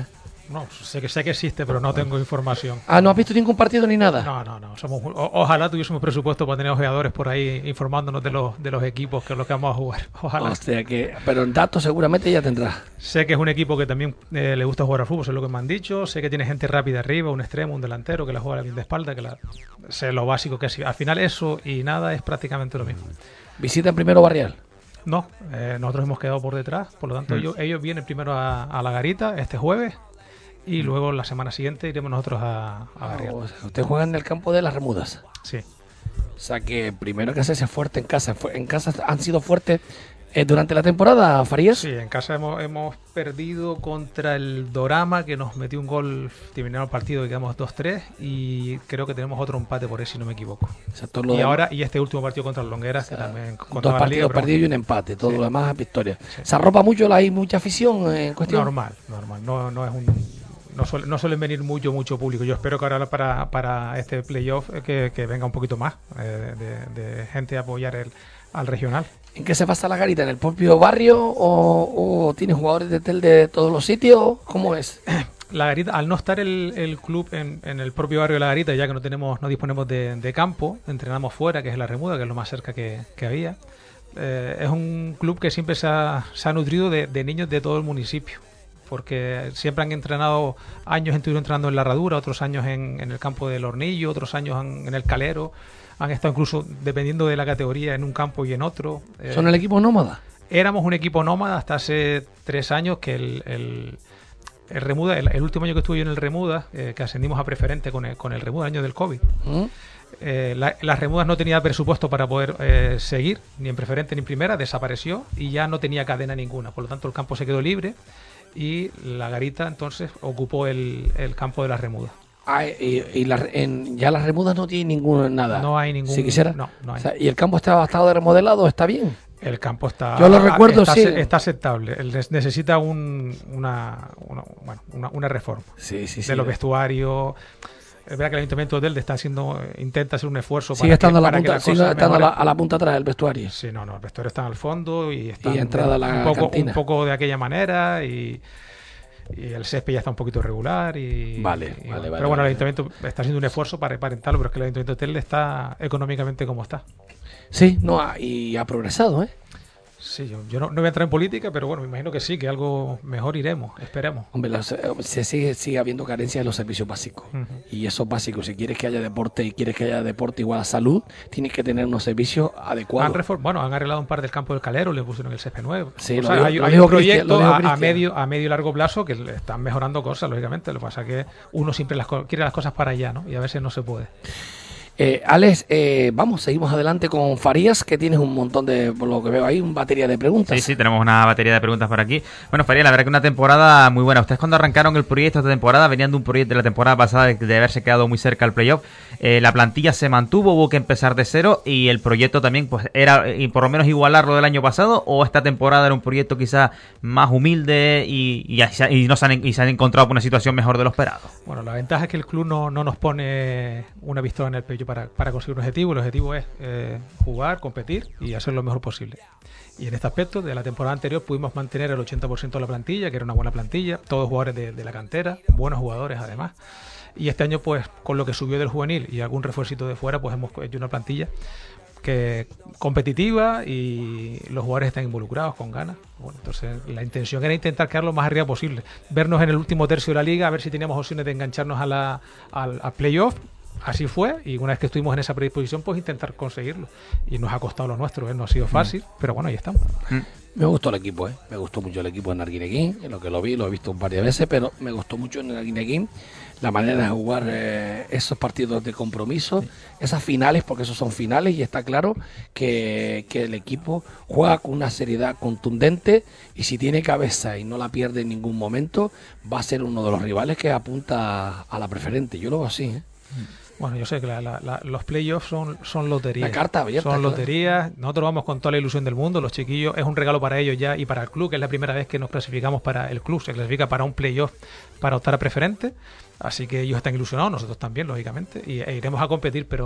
No, sé que existe, pero no tengo información. Ah, ¿no has visto ningún partido ni nada? No. Ojalá tuviésemos presupuesto para tener ojeadores por ahí informándonos de los equipos que es lo que vamos a jugar. Ojalá. O sea que, pero en datos seguramente ya tendrás. Sé que es un equipo que también le gusta jugar al fútbol, eso es lo que me han dicho. Sé que tiene gente rápida arriba, un extremo, un delantero que la juega bien de espalda, sé lo básico que es. Al final eso y nada es prácticamente lo mismo. ¿Visita en primero Barrial? No, nosotros hemos quedado por detrás, por lo tanto ellos vienen primero a la Garita este jueves y luego la semana siguiente iremos nosotros a Barrial. O sea, usted juega en el campo de las Remudas. Sí. O sea que primero que hacerse fuerte en casa. ¿En casa han sido fuertes durante la temporada, Farías? Sí, en casa hemos perdido contra el Dorama, que nos metió un gol, terminó el partido y quedamos 2-3, y creo que tenemos otro empate por ahí, si no me equivoco. O sea, y este último partido contra el Longueras, que también dos partidos perdidos y un empate, todo lo demás es victoria. Sí. ¿Se arropa mucho? ¿Hay mucha afición en cuestión? Normal. No es no suelen venir mucho público. Yo espero que ahora para este playoff que venga un poquito más de gente a apoyar al regional. ¿En qué se pasa la Garita? ¿En el propio barrio o tiene jugadores de todos los sitios? ¿Cómo es? La Garita, al no estar el club en el propio barrio de la Garita, ya que no disponemos de campo, entrenamos fuera, que es la Remuda, que es lo más cerca que había. Es un club que siempre se ha nutrido de niños de todo el municipio, porque siempre han entrenado, estuvieron entrenando en la Herradura, otros años en el campo del Hornillo, otros años en el Calero. Han estado incluso, dependiendo de la categoría, en un campo y en otro. ¿Son el equipo nómada? Éramos un equipo nómada hasta hace 3 años, que el Remuda, el último año que estuve yo en el Remuda, que ascendimos a preferente con el Remuda, el año del COVID. Las Remudas no tenía presupuesto para poder seguir, ni en preferente ni en primera, desapareció y ya no tenía cadena ninguna. Por lo tanto, el campo se quedó libre y la Garita entonces ocupó el campo de las Remudas. Ya las Remudas no tienen nada. No hay ningún. Si quisiera. No hay. O sea, ¿y el campo está estado de remodelado? ¿Está bien? El campo está. Yo lo recuerdo, está aceptable. Necesita una reforma. Sí. De los vestuarios. Es verdad que el Ayuntamiento de Telde intenta hacer un esfuerzo sigue estando a la punta atrás del vestuario. Sí, el vestuario está al fondo y está entrada un poco de aquella manera y el césped ya está un poquito regular pero bueno, el Ayuntamiento está haciendo un esfuerzo para parentarlo, pero es que el Ayuntamiento de Telde está económicamente como está. Sí, y ha progresado, Sí, yo no voy a entrar en política, pero bueno, me imagino que sí, que algo mejor iremos, esperemos. Hombre, se sigue habiendo carencia de los servicios básicos. Y esos básicos, si quieres que haya deporte igual a salud, tienes que tener unos servicios adecuados. Han arreglado un par del campo del Calero, le pusieron el césped nuevo. Sí, hay un proyecto a medio y largo plazo que le están mejorando cosas, lógicamente. Lo que pasa es que uno siempre quiere las cosas para allá, ¿no? Y a veces no se puede. Alex, seguimos adelante con Farías, que tienes un montón por lo que veo ahí, una batería de preguntas. Sí, tenemos una batería de preguntas por aquí. Bueno, Farías, la verdad que una temporada muy buena. Ustedes cuando arrancaron el proyecto esta temporada, venían de un proyecto de la temporada pasada de haberse quedado muy cerca al playoff. La plantilla se mantuvo, hubo que empezar de cero y el proyecto también pues era y por lo menos igualar lo del año pasado, o esta temporada era un proyecto quizás más humilde y se han encontrado con una situación mejor de lo esperado. Bueno, la ventaja es que el club no nos pone una pistola en el pecho para conseguir un objetivo. El objetivo es jugar, competir y hacer lo mejor posible. Y en este aspecto, de la temporada anterior pudimos mantener el 80% de la plantilla, que era una buena plantilla, todos jugadores de la cantera, buenos jugadores además. Y este año, pues, con lo que subió del juvenil y algún refuercito de fuera, pues hemos hecho una plantilla que competitiva y los jugadores están involucrados con ganas. Bueno, entonces la intención era intentar quedar lo más arriba posible, vernos en el último tercio de la liga, a ver si teníamos opciones de engancharnos al playoff. Así fue, y una vez que estuvimos en esa predisposición, pues intentar conseguirlo. Y nos ha costado lo nuestro, no ha sido fácil, pero bueno, ahí estamos. Me gustó el equipo, me gustó mucho el equipo en Arguineguín, en lo que lo he visto un par de veces, pero me gustó mucho en Arguineguín la manera de jugar esos partidos de compromiso, esas finales, porque esos son finales, y está claro que el equipo juega con una seriedad contundente, y si tiene cabeza y no la pierde en ningún momento, va a ser uno de los rivales que apunta a la preferente. Yo lo veo así, Bueno, yo sé que los playoffs son loterías. La carta abierta. Son loterías. Nosotros vamos con toda la ilusión del mundo. Los chiquillos, es un regalo para ellos ya y para el club, que es la primera vez que nos clasificamos para el club. Se clasifica para un playoff para optar a preferente. Así que ellos están ilusionados, nosotros también, lógicamente. E iremos a competir, pero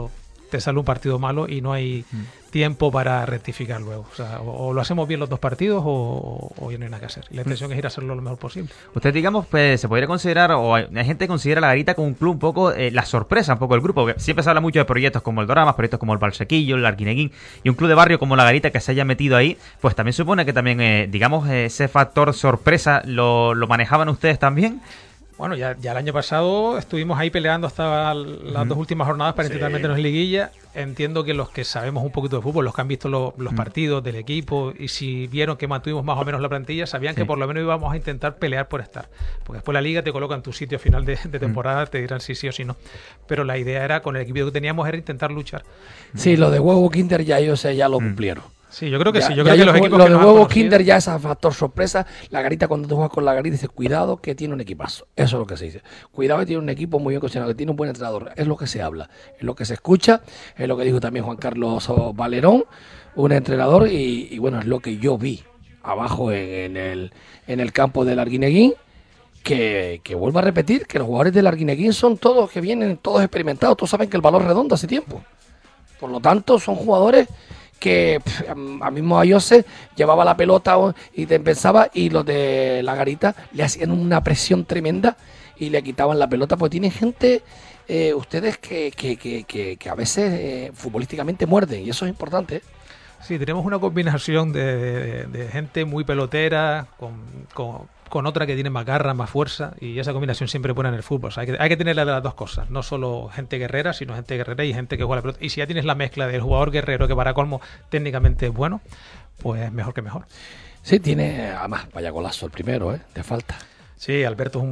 te sale un partido malo y no hay tiempo para rectificar luego. O sea, o lo hacemos bien los 2 partidos o ya no hay nada que hacer. Y la intención es ir a hacerlo lo mejor posible. Usted, digamos, pues, se podría considerar, o hay gente que considera la Garita como un club un poco, la sorpresa un poco del grupo, que siempre se habla mucho de proyectos como el Doramas, proyectos como el Valsequillo, el Arguineguín, y un club de barrio como la Garita que se haya metido ahí, pues también supone que también, digamos, ese factor sorpresa lo manejaban ustedes también. Bueno, ya el año pasado estuvimos ahí peleando hasta las 2 últimas jornadas para intentar meternos en liguilla. Entiendo que los que sabemos un poquito de fútbol, los que han visto los partidos del equipo y si vieron que mantuvimos más o menos la plantilla, sabían que por lo menos íbamos a intentar pelear por estar. Porque después la liga te coloca en tu sitio a final de temporada, te dirán si sí o si no. Pero la idea era, con el equipo que teníamos, era intentar luchar. Sí, lo de huevo Kinder ya ellos ya lo cumplieron. Sí, yo creo que sí. Yo creo que los equipos lo que de nos huevo han conocido... Kinder ya es factor sorpresa. La Garita, cuando tú juegas con la Garita, dices, cuidado que tiene un equipazo. Eso es lo que se dice. Cuidado que tiene un equipo muy bien cocinado, que tiene un buen entrenador. Es lo que se habla, es lo que se escucha, es lo que dijo también Juan Carlos Valerón, un entrenador, y bueno, es lo que yo vi abajo en el campo del Arguineguín. Que vuelvo a repetir, que los jugadores del Arguineguín son todos que vienen, todos experimentados. Todos saben que el balón redondo hace tiempo. Por lo tanto, son jugadores que a mismo Ayose llevaba la pelota y te empezaba, y los de la Garita le hacían una presión tremenda y le quitaban la pelota, porque tienen gente, ustedes que a veces futbolísticamente muerden, y eso es importante. Sí, tenemos una combinación de gente muy pelotera con otra que tiene más garra, más fuerza, y esa combinación siempre buena en el fútbol. O sea, hay que tener las 2 cosas, no solo gente guerrera, sino gente guerrera y gente que juega la pelota. Y si ya tienes la mezcla del jugador guerrero, que para colmo técnicamente es bueno, pues mejor que mejor. Sí, tiene, además, vaya golazo el primero, de falta. Sí, Alberto es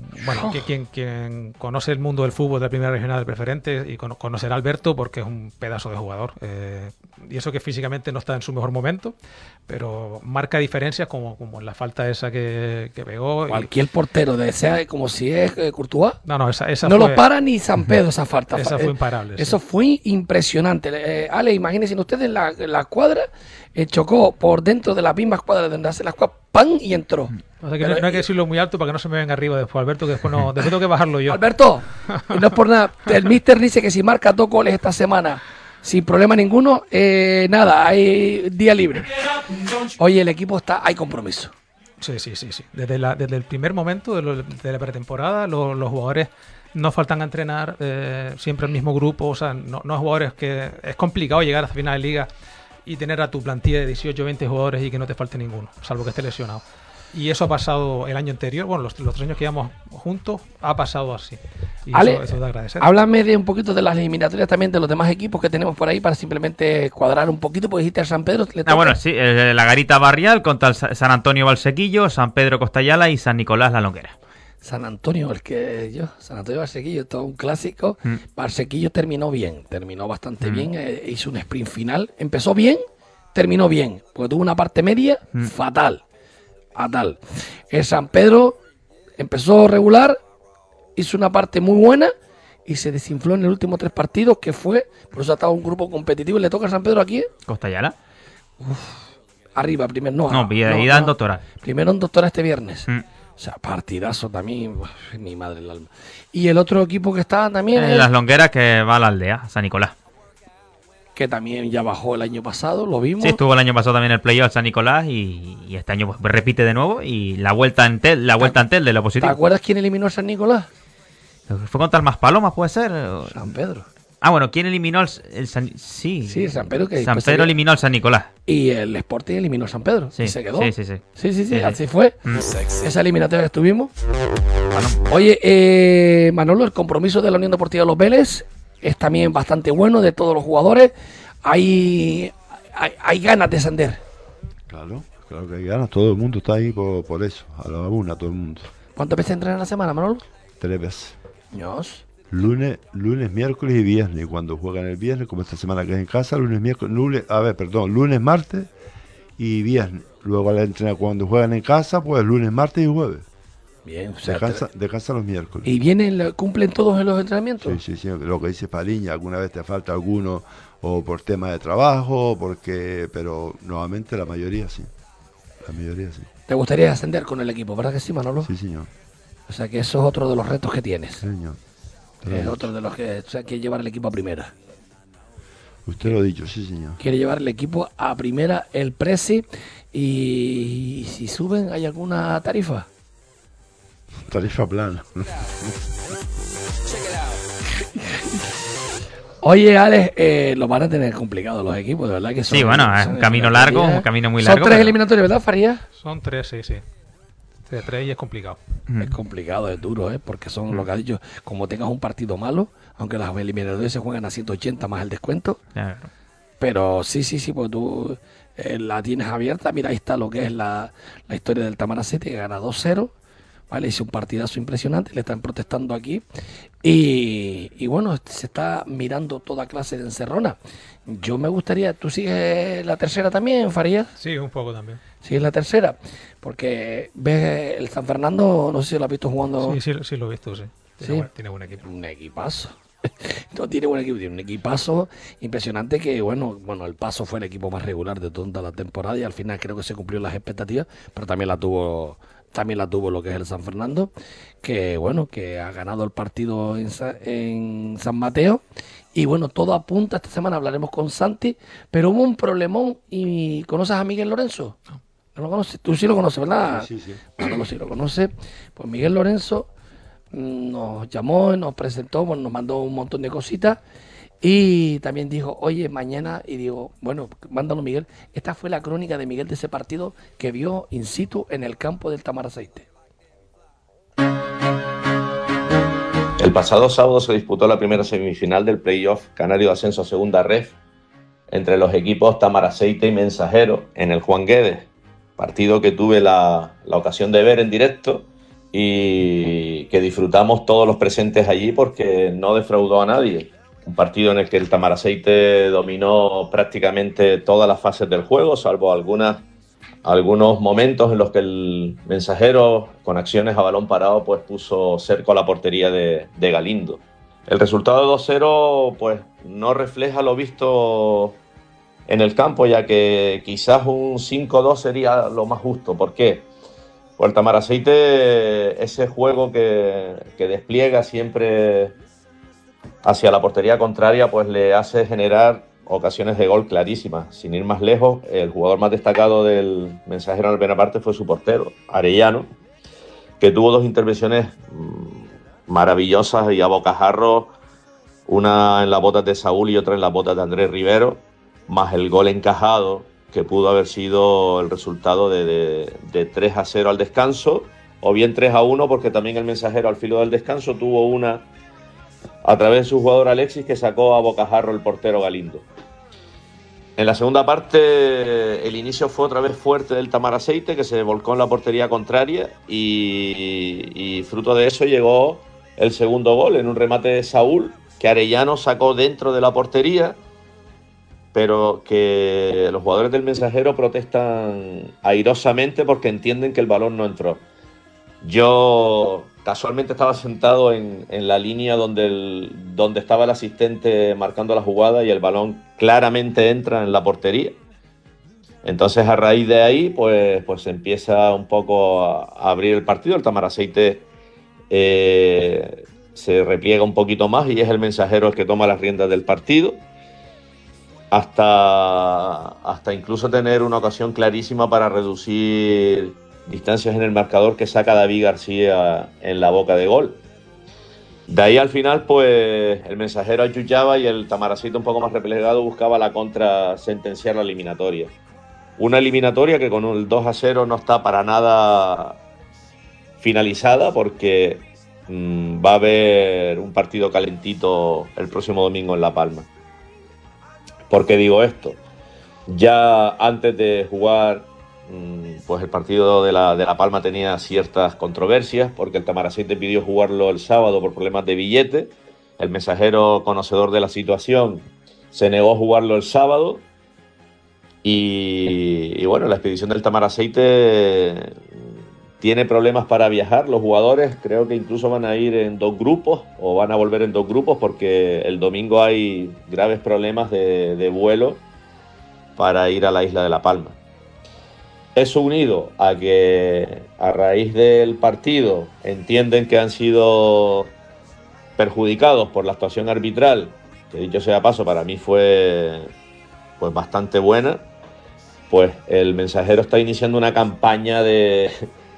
quien conoce el mundo del fútbol de la primera regional del preferente, y conocerá a Alberto porque es un pedazo de jugador. Y eso que físicamente no está en su mejor momento, pero marca diferencias como en la falta esa que pegó. Cualquier portero desea, como si es Courtois. No, esa no fue... lo para ni San Pedro esa falta. Esa fue imparable. Eso fue impresionante. Ale, imagínense ustedes la cuadra, chocó por dentro de las mismas cuadras donde hace las cuadras, ¡pam! Y entró. O sea que no hay que decirlo muy alto para que no se me venga arriba después, Alberto, que después tengo que bajarlo yo. Alberto, y no es por nada, el míster dice que si marca 2 goles esta semana, sin problema ninguno, nada, hay día libre. Oye, el equipo hay compromiso. Sí. Desde el primer momento de la pretemporada, los jugadores no faltan a entrenar, siempre el mismo grupo. O sea, no jugadores que... Es complicado llegar a final de liga y tener a tu plantilla de 18 o 20 jugadores y que no te falte ninguno, salvo que esté lesionado. Y eso ha pasado el año anterior, bueno, los 3 años que llevamos juntos, ha pasado así. Y Ale, eso de agradecer. Háblame de un poquito de las eliminatorias también de los demás equipos que tenemos por ahí para simplemente cuadrar un poquito, porque dijiste a San Pedro. Bueno, sí, la Garita Barrial contra el San Antonio Valsequillo, San Pedro Costayala y San Nicolás La Longuera. San Antonio Valsequillo, todo un clásico. Valsequillo terminó bastante bien, hizo un sprint final, empezó bien, terminó bien, porque tuvo una parte media fatal. El San Pedro empezó regular, hizo una parte muy buena y se desinfló en el último 3 partidos, que fue, por eso ha estado un grupo competitivo. Le toca a San Pedro aquí. Costayala. Arriba, primero. No, ida en doctoral. Primero en doctoral este viernes. O sea, partidazo también, mi madre el alma. Y el otro equipo que estaba también... Las Longueras, que va a la aldea, San Nicolás. Que también ya bajó el año pasado, lo vimos. Sí, estuvo el año pasado también el playoff San Nicolás y este año pues, repite de nuevo y la vuelta en Tel de lo positivo. ¿Te acuerdas quién eliminó a San Nicolás? ¿Fue contra el Maspalomas, puede ser? San Pedro. Ah, bueno, ¿quién eliminó el San... Sí, San Pedro. San Pedro eliminó al San Nicolás. Y el Sporting eliminó a San Pedro. Sí, y se quedó. Sí, así fue. Esa eliminatoria que estuvimos. Oye, Manolo, el compromiso de la Unión Deportiva Los Vélez es también bastante bueno, de todos los jugadores. Hay ganas de ascender. Claro que hay ganas. Todo el mundo está ahí por eso. A la una, todo el mundo. ¿Cuántas veces entrenan a la semana, Manolo? 3 veces. Dios. Lunes, miércoles y viernes. Y cuando juegan el viernes, como esta semana que es en casa, lunes, martes y viernes. Luego al entrenar cuando juegan en casa, pues lunes, martes y jueves. Bien, o sea, descansa los miércoles. ¿Y cumplen todos en los entrenamientos? Sí, lo que dice Paliña, alguna vez te falta alguno o por tema de trabajo, pero nuevamente la mayoría sí. ¿Te gustaría ascender con el equipo, verdad que sí, Manolo? Sí, señor. O sea que eso es otro de los retos que tienes. Sí, señor. Es otro de los que hay que llevar el equipo a primera. Usted lo ha dicho, sí, señor. Quiere llevar el equipo a primera, el Presi. Y si suben, ¿hay alguna tarifa? Tarifa plana. Oye, Alex, lo van a tener complicado los equipos, de verdad que son. Sí, bueno, es un camino largo, un camino muy largo. Son 3 eliminatorios, ¿verdad, Farías? Son 3, sí. De 3 y es complicado. Es complicado, es duro, porque son lo que ha dicho. Como tengas un partido malo, aunque las eliminatorias se juegan a 180 más el descuento. Claro. Pero sí, pues tú la tienes abierta. Mira, ahí está lo que es la historia del Tamaracete, que gana 2-0. ¿Vale? Hizo un partidazo impresionante, le están protestando aquí. Y bueno, se está mirando toda clase de encerrona. Yo me gustaría, ¿tú sigues la tercera también, Farías? Sí, un poco también. ¿Sigues la tercera? Porque ves el San Fernando, no sé si lo has visto jugando. Sí, lo he visto, sí. Tiene buen equipo. Un equipazo. No tiene buen equipo, tiene un equipazo impresionante que, bueno, el Paso fue el equipo más regular de toda la temporada y al final creo que se cumplió las expectativas, pero también la tuvo lo que es el San Fernando, que bueno, que ha ganado el partido en San Mateo. Y bueno, todo apunta, esta semana hablaremos con Santi, pero hubo un problemón. ¿Y conoces a Miguel Lorenzo? ¿No lo conoces? Tú sí lo conoces, ¿verdad? Sí. Manolo sí lo conoce. Pues Miguel Lorenzo nos llamó, nos presentó, nos mandó un montón de cositas. Y también dijo, oye, mañana, y digo, bueno, mándalo Miguel. Esta fue la crónica de Miguel de ese partido que vio in situ en el campo del Tamaracete. El pasado sábado se disputó la primera semifinal del playoff canario de ascenso a segunda ref entre los equipos Tamaraceite y Mensajero en el Juan Guedes, partido que tuve la ocasión de ver en directo y que disfrutamos todos los presentes allí porque no defraudó a nadie. Un partido en el que el Tamaraceite dominó prácticamente todas las fases del juego, salvo algunos momentos en los que el Mensajero, con acciones a balón parado, pues puso cerco a la portería de Galindo. El resultado de 2-0 pues no refleja lo visto en el campo, ya que quizás un 5-2 sería lo más justo. ¿Por qué? Pues el Tamaraceite, ese juego que despliega siempre hacia la portería contraria, pues le hace generar ocasiones de gol clarísimas. Sin ir más lejos, el jugador más destacado del Mensajero en la primera parte fue su portero, Arellano, que tuvo 2 intervenciones maravillosas y a bocajarro, una en las botas de Saúl y otra en las botas de Andrés Rivero, más el gol encajado, que pudo haber sido el resultado de 3-0 al descanso, o bien 3-1, porque también el Mensajero al filo del descanso tuvo una a través de su jugador Alexis, que sacó a bocajarro el portero Galindo. En la segunda parte, el inicio fue otra vez fuerte del Tamaraceite, que se volcó en la portería contraria y fruto de eso llegó el segundo gol en un remate de Saúl, que Arellano sacó dentro de la portería, pero que los jugadores del Mensajero protestan airosamente porque entienden que el balón no entró. Yo casualmente estaba sentado en la línea donde estaba el asistente marcando la jugada y el balón claramente entra en la portería. Entonces, a raíz de ahí, pues se empieza un poco a abrir el partido. El Tamaraceite se repliega un poquito más y es el Mensajero el que toma las riendas del partido. Hasta incluso tener una ocasión clarísima para reducir distancias en el marcador, que saca David García en la boca de gol. De ahí al final, pues el Mensajero ayullaba y el Tamaracete, un poco más replegado, buscaba la contra sentenciar la eliminatoria. Una eliminatoria que con el 2-0 no está para nada finalizada, porque va a haber un partido calentito el próximo domingo en La Palma. ¿Por qué digo esto? Ya antes de jugar, pues el partido de La Palma tenía ciertas controversias, porque el Tamaracete pidió jugarlo el sábado por problemas de billete. El Mensajero, conocedor de la situación, se negó a jugarlo el sábado. Y bueno, la expedición del Tamaracete tiene problemas para viajar. Los jugadores creo que incluso van a ir en 2 grupos, o van a volver en 2 grupos, porque el domingo hay graves problemas de vuelo para ir a la isla de La Palma. Eso unido a que a raíz del partido entienden que han sido perjudicados por la actuación arbitral, que dicho sea paso, para mí fue pues bastante buena, pues el Mensajero está iniciando una campaña de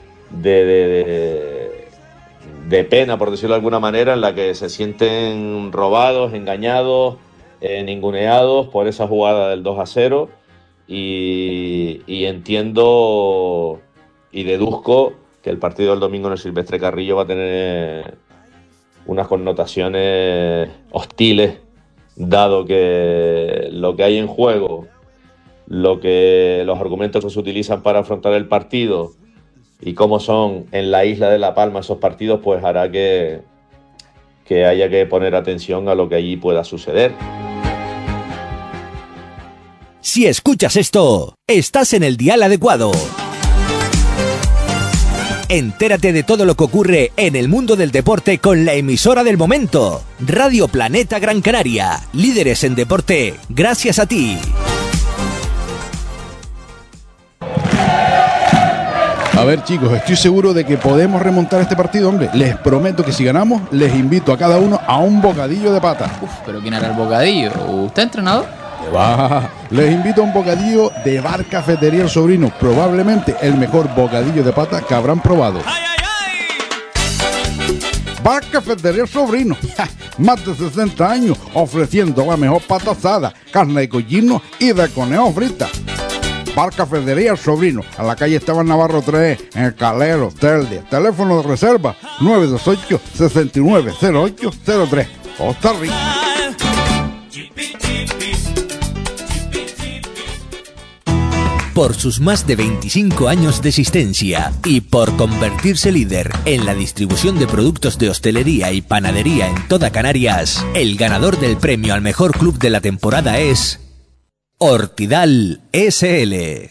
pena, por decirlo de alguna manera, en la que se sienten robados, engañados, ninguneados por esa jugada del 2-0 y entiendo y deduzco que el partido del domingo en el Silvestre Carrillo va a tener unas connotaciones hostiles, dado que lo que hay en juego, los argumentos que se utilizan para afrontar el partido y cómo son en la isla de La Palma esos partidos, pues hará que haya que poner atención a lo que allí pueda suceder. Si escuchas esto, estás en el dial adecuado. Entérate de todo lo que ocurre en el mundo del deporte con la emisora del momento. Radio Planeta Gran Canaria, líderes en deporte, gracias a ti. A ver, chicos, estoy seguro de que podemos remontar este partido, hombre. Les prometo que si ganamos, les invito a cada uno a un bocadillo de pata. Uf, ¿pero quién hará el bocadillo? ¿Usted, entrenador? ¿Qué va? Les invito a un bocadillo de Bar Cafetería El Sobrino. Probablemente el mejor bocadillo de pata que habrán probado. Bar Cafetería El Sobrino. Más de 60 años ofreciendo la mejor pata asada, carne de collino y de conejo frita. Bar Cafetería El Sobrino, a la calle Esteban Navarro 3, en el Calero, Telde. Teléfono de reserva 928-690803, Costa Rica. Por sus más de 25 años de existencia y por convertirse líder en la distribución de productos de hostelería y panadería en toda Canarias, el ganador del premio al mejor club de la temporada es Ortidal S.L.,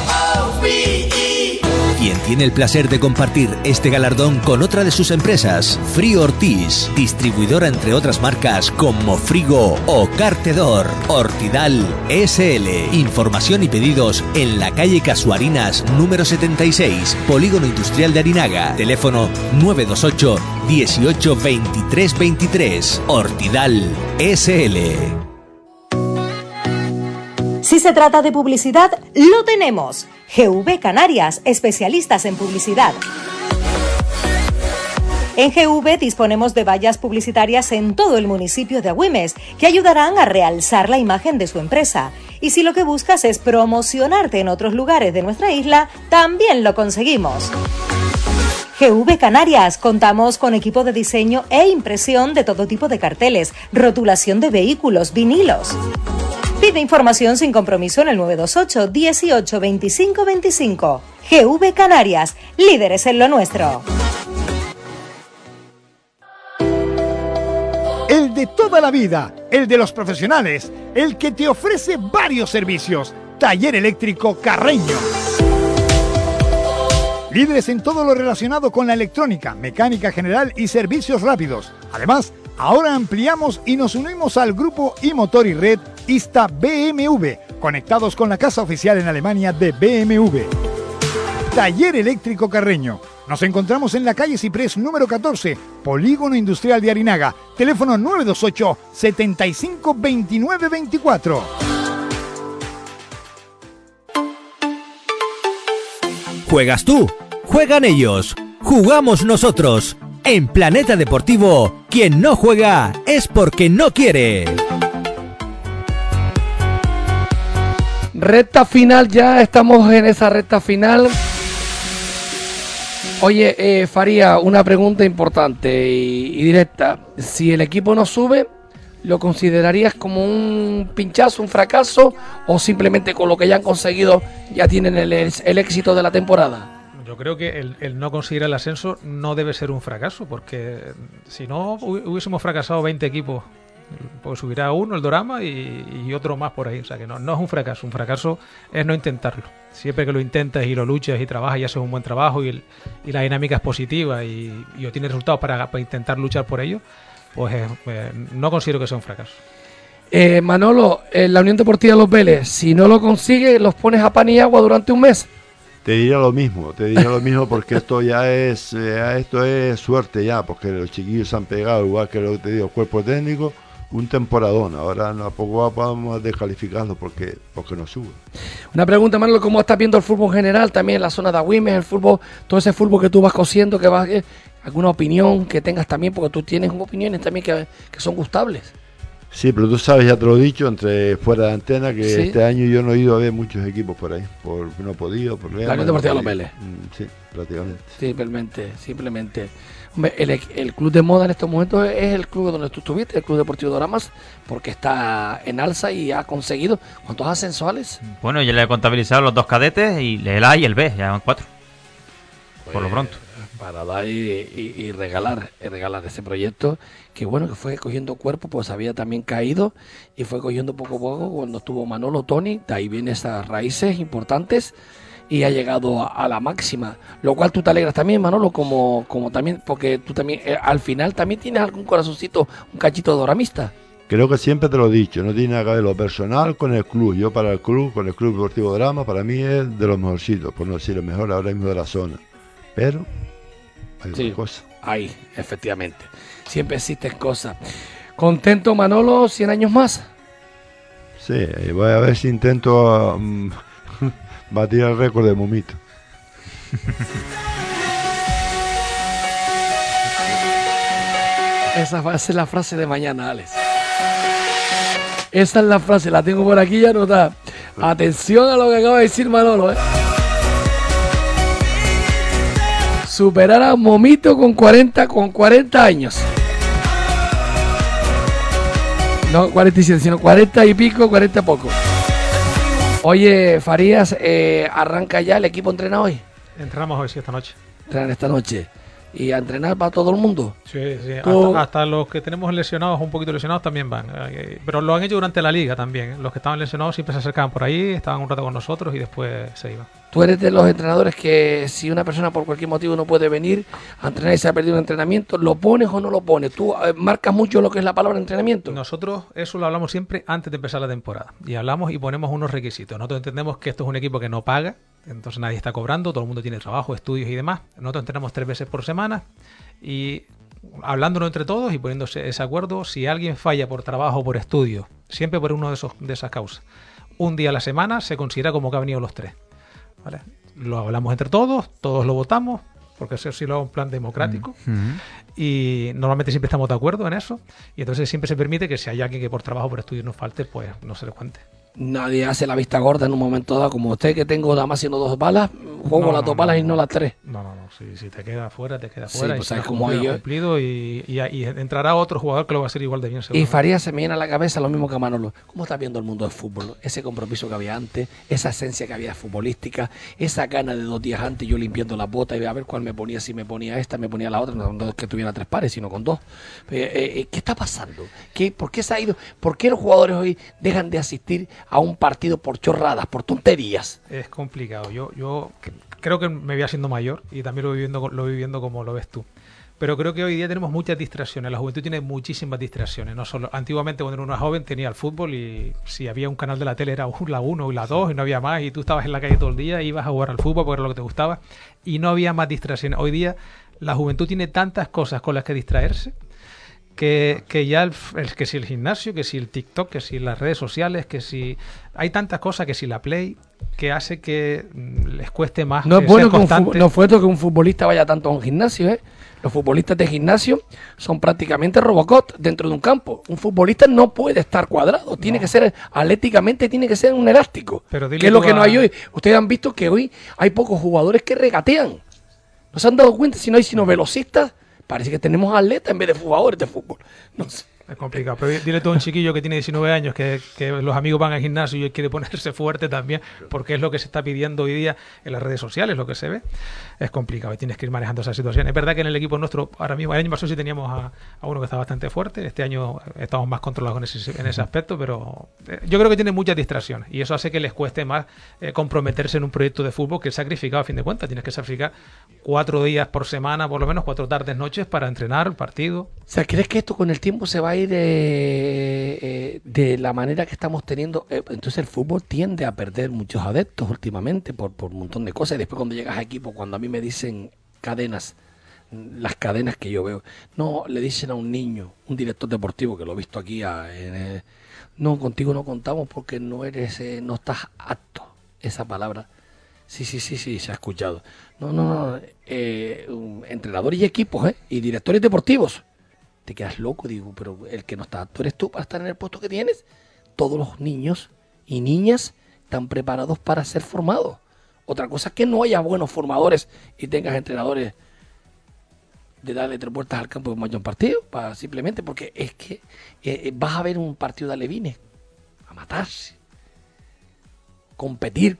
quien tiene el placer de compartir este galardón con otra de sus empresas, Frío Ortiz, distribuidora entre otras marcas como Frigo o Cartedor. Ortidal S.L. Información y pedidos en la calle Casuarinas número 76, Polígono Industrial de Arinaga. Teléfono 928 18 23 23. Ortidal S.L. Si se trata de publicidad, lo tenemos. GV Canarias, especialistas en publicidad. En GV disponemos de vallas publicitarias en todo el municipio de Agüimes que ayudarán a realzar la imagen de su empresa. Y si lo que buscas es promocionarte en otros lugares de nuestra isla, también lo conseguimos. GV Canarias, contamos con equipo de diseño e impresión de todo tipo de carteles, rotulación de vehículos, vinilos. Pide información sin compromiso en el 928 18 25 25. GV Canarias, líderes en lo nuestro. El de toda la vida, el de los profesionales, el que te ofrece varios servicios. Taller Eléctrico Carreño. Líderes en todo lo relacionado con la electrónica, mecánica general y servicios rápidos. Además, ahora ampliamos y nos unimos al grupo iMotor y Red ISTA BMW, conectados con la casa oficial en Alemania de BMW. Taller Eléctrico Carreño. Nos encontramos en la calle Ciprés número 14, Polígono Industrial de Arinaga. Teléfono 928 75 29 24. ¿Juegas tú? Juegan ellos. Jugamos nosotros. En Planeta Deportivo, quien no juega es porque no quiere. Recta final, ya estamos en esa recta final. Oye, Faría, una pregunta importante y directa. Si el equipo no sube, ¿lo considerarías como un pinchazo, un fracaso, o simplemente con lo que ya han conseguido ya tienen el éxito de la temporada? Yo creo que el no conseguir el ascenso no debe ser un fracaso, porque si no hubiésemos fracasado 20 equipos, pues subirá uno, el Dorama, y otro más por ahí. O sea que no es un fracaso. Un fracaso es no intentarlo. Siempre que lo intentas y lo luchas y trabajas y haces un buen trabajo y la dinámica es positiva y obtienes resultados para intentar luchar por ello, pues no considero que sea un fracaso. Manolo, la Unión Deportiva Los Vélez, si no lo consigues, los pones a pan y agua durante un mes. Te diría lo mismo porque esto es suerte ya, porque los chiquillos se han pegado, igual que lo que te digo, el cuerpo técnico, un temporadón. Ahora no, a poco vamos a descalificarlo porque no sube. Una pregunta, Manolo, ¿cómo estás viendo el fútbol en general? También en la zona de Agüimes, el fútbol, todo ese fútbol que tú vas cosiendo, que vas, alguna opinión que tengas también, porque tú tienes opiniones también que son gustables. Sí, pero tú sabes, ya te lo he dicho, entre fuera de antena, que este año yo no he ido a ver muchos equipos por ahí, porque no he podido, por la Unión Deportiva Los Vélez. Sí, prácticamente. Simplemente. Hombre, el club de moda en estos momentos es el club donde tú estuviste, el Club Deportivo Doramas, porque está en alza y ha conseguido, ¿cuántos ascensos? Bueno, ya le he contabilizado los 2 cadetes y el A y el B, ya van 4. Pues, por lo pronto. Para dar y regalar ese proyecto que bueno, que fue cogiendo cuerpo, pues había también caído y fue cogiendo poco a poco cuando estuvo Manolo, Tony, de ahí vienen esas raíces importantes y ha llegado a la máxima, lo cual tú te alegras también, Manolo, como también, porque tú también al final también tienes algún corazoncito, un cachito de doramista. Creo que siempre te lo he dicho, no tiene nada que ver lo personal con el club. Yo para el club, con el Club Deportivo Dorama, para mí es de los mejorcitos, por no decir lo mejor ahora mismo de la zona. Pero hay otra cosa. Ahí, efectivamente. Siempre existen cosas. ¿Contento, Manolo, 100 años más? Sí, voy a ver si intento batir el récord de Momito. Esa va a ser la frase de mañana, Alex. Esa es la frase, la tengo por aquí ya anotada. Atención a lo que acaba de decir Manolo, Superar a Momito con 40 años. No 47, sino 40 y pico, 40 poco. Oye, Farías, ¿arranca ya el equipo entrena hoy? Entrenamos hoy, sí, esta noche. Entrenan esta noche. ¿Y a entrenar para todo el mundo? Sí. Hasta los que tenemos lesionados, un poquito lesionados, también van. Pero lo han hecho durante la liga también. Los que estaban lesionados siempre se acercaban por ahí, estaban un rato con nosotros y después se iban. Tú eres de los entrenadores que si una persona por cualquier motivo no puede venir a entrenar y se ha perdido un entrenamiento, ¿lo pones o no lo pones? ¿Tú marcas mucho lo que es la palabra entrenamiento? Nosotros eso lo hablamos siempre antes de empezar la temporada. Y hablamos y ponemos unos requisitos. Nosotros entendemos que esto es un equipo que no paga, entonces nadie está cobrando, todo el mundo tiene trabajo, estudios y demás. Nosotros entrenamos 3 veces por semana y hablándonos entre todos y poniéndose ese acuerdo, si alguien falla por trabajo o por estudio, siempre por uno de esas causas, un día a la semana se considera como que ha venido los 3. ¿Vale? Lo hablamos entre todos lo votamos, porque eso sí lo hago en plan democrático, y normalmente siempre estamos de acuerdo en eso, y entonces siempre se permite que si hay alguien que por trabajo o por estudio nos falte, pues no se le cuente. Nadie hace la vista gorda en un momento dado, como usted, que tengo nada más haciendo 2 balas, juego las 2 balas y no las 3. No, si te queda fuera, te queda Sí, fuera. pues y sabes si cómo no hay yo. cumplido y entrará otro jugador que lo va a hacer igual de bien, seguro. Y Farías se me viene a la cabeza lo mismo que a Manolo. ¿Cómo estás viendo el mundo del fútbol? Ese compromiso que había antes, esa esencia que había futbolística, esa gana de 2 días antes yo limpiando las botas y a ver cuál me ponía, si me ponía esta, me ponía la otra, no que tuviera 3 pares, sino con 2. ¿Qué está pasando? ¿Por qué se ha ido? ¿Por qué los jugadores hoy dejan de asistir a un partido por chorradas, por tonterías? Es complicado. Yo creo que me voy haciendo mayor y también lo voy viviendo como lo ves tú. Pero creo que hoy día tenemos muchas distracciones. La juventud tiene muchísimas distracciones. No solo antiguamente, cuando era una joven, tenía el fútbol y si había un canal de la tele era la 1 y la 2 y no había más. Y tú estabas en la calle todo el día, ibas a jugar al fútbol porque era lo que te gustaba y no había más distracciones. Hoy día la juventud tiene tantas cosas con las que distraerse que ya que si el gimnasio, que si el TikTok, que si las redes sociales, que si hay tantas cosas, que si la Play, que hace que les cueste más. No es bueno que un futbolista vaya tanto a un gimnasio, ¿eh? Los futbolistas de gimnasio son prácticamente Robocop dentro de un campo. Un futbolista no puede estar cuadrado, tiene que ser atléticamente, tiene que ser un elástico, que es lo que no hay hoy. Ustedes han visto que hoy hay pocos jugadores que regatean. ¿No se han dado cuenta? Si no hay sino velocistas, parece que tenemos atletas en vez de jugadores de fútbol. No sé. Es complicado, pero dile tú a un chiquillo que tiene 19 años que los amigos van al gimnasio y él quiere ponerse fuerte también, porque es lo que se está pidiendo hoy día en las redes sociales, lo que se ve. Es complicado y tienes que ir manejando esa situación. Es verdad que en el equipo nuestro, ahora mismo, el año pasado sí teníamos a uno que está bastante fuerte, este año estamos más controlados en ese aspecto, pero yo creo que tiene muchas distracciones y eso hace que les cueste más comprometerse en un proyecto de fútbol que es sacrificado a fin de cuentas. Tienes que sacrificar 4 días por semana, por lo menos 4 tardes, noches para entrenar el partido. O sea, ¿crees que esto con el tiempo se va a ir de la manera que estamos teniendo? Entonces el fútbol tiende a perder muchos adeptos últimamente por un montón de cosas. Y después cuando llegas a equipo, cuando a mí me dicen cadenas las cadenas que yo veo. No, le dicen a un niño, un director deportivo, que lo he visto aquí, no, contigo no contamos porque no eres, no estás apto. Esa palabra, sí, se ha escuchado. No, entrenadores y equipos, y directores deportivos. Te quedas loco, digo, pero el que no está apto eres tú para estar en el puesto que tienes. Todos los niños y niñas están preparados para ser formados. Otra cosa es que no haya buenos formadores y tengas entrenadores de darle 3 vueltas al campo de un mayor partido, simplemente porque es que vas a ver un partido de alevines a matarse. Competir.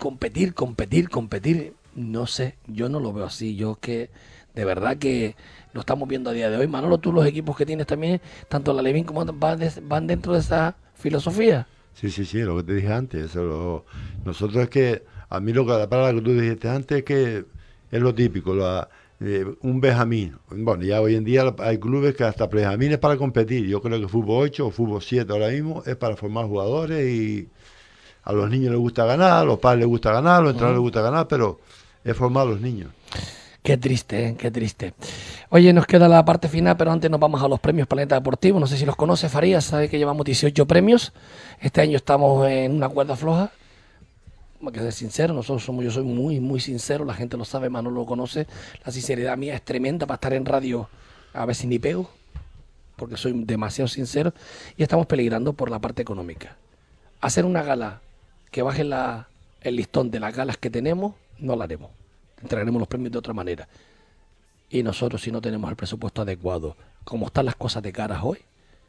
No sé, yo no lo veo así. Yo que de verdad que lo estamos viendo a día de hoy. Manolo, tú los equipos que tienes también, tanto la Alevín como van dentro de esa filosofía. Sí, lo que te dije antes. Nosotros es que, a mí la palabra que tú dijiste antes es que es lo típico, un benjamín. Bueno, ya hoy en día hay clubes que hasta benjamines para competir. Yo creo que fútbol 8 o fútbol 7 ahora mismo es para formar jugadores y a los niños les gusta ganar, a los padres les gusta ganar, a los entrenadores les gusta ganar, pero es formar a los niños. Qué triste, qué triste. Oye, nos queda la parte final, pero antes nos vamos a los premios Planeta Deportivo. No sé si los conoce Farías, sabe que llevamos 18 premios. Este año estamos en una cuerda floja. Hay que ser sincero, yo soy muy sincero, la gente lo sabe, Manolo lo conoce. La sinceridad mía es tremenda para estar en radio, a veces ni pego, porque soy demasiado sincero. Y estamos peligrando por la parte económica. Hacer una gala que baje el listón de las galas que tenemos, no la haremos. Entregaremos los premios de otra manera. Y nosotros, si no tenemos el presupuesto adecuado, como están las cosas de caras hoy,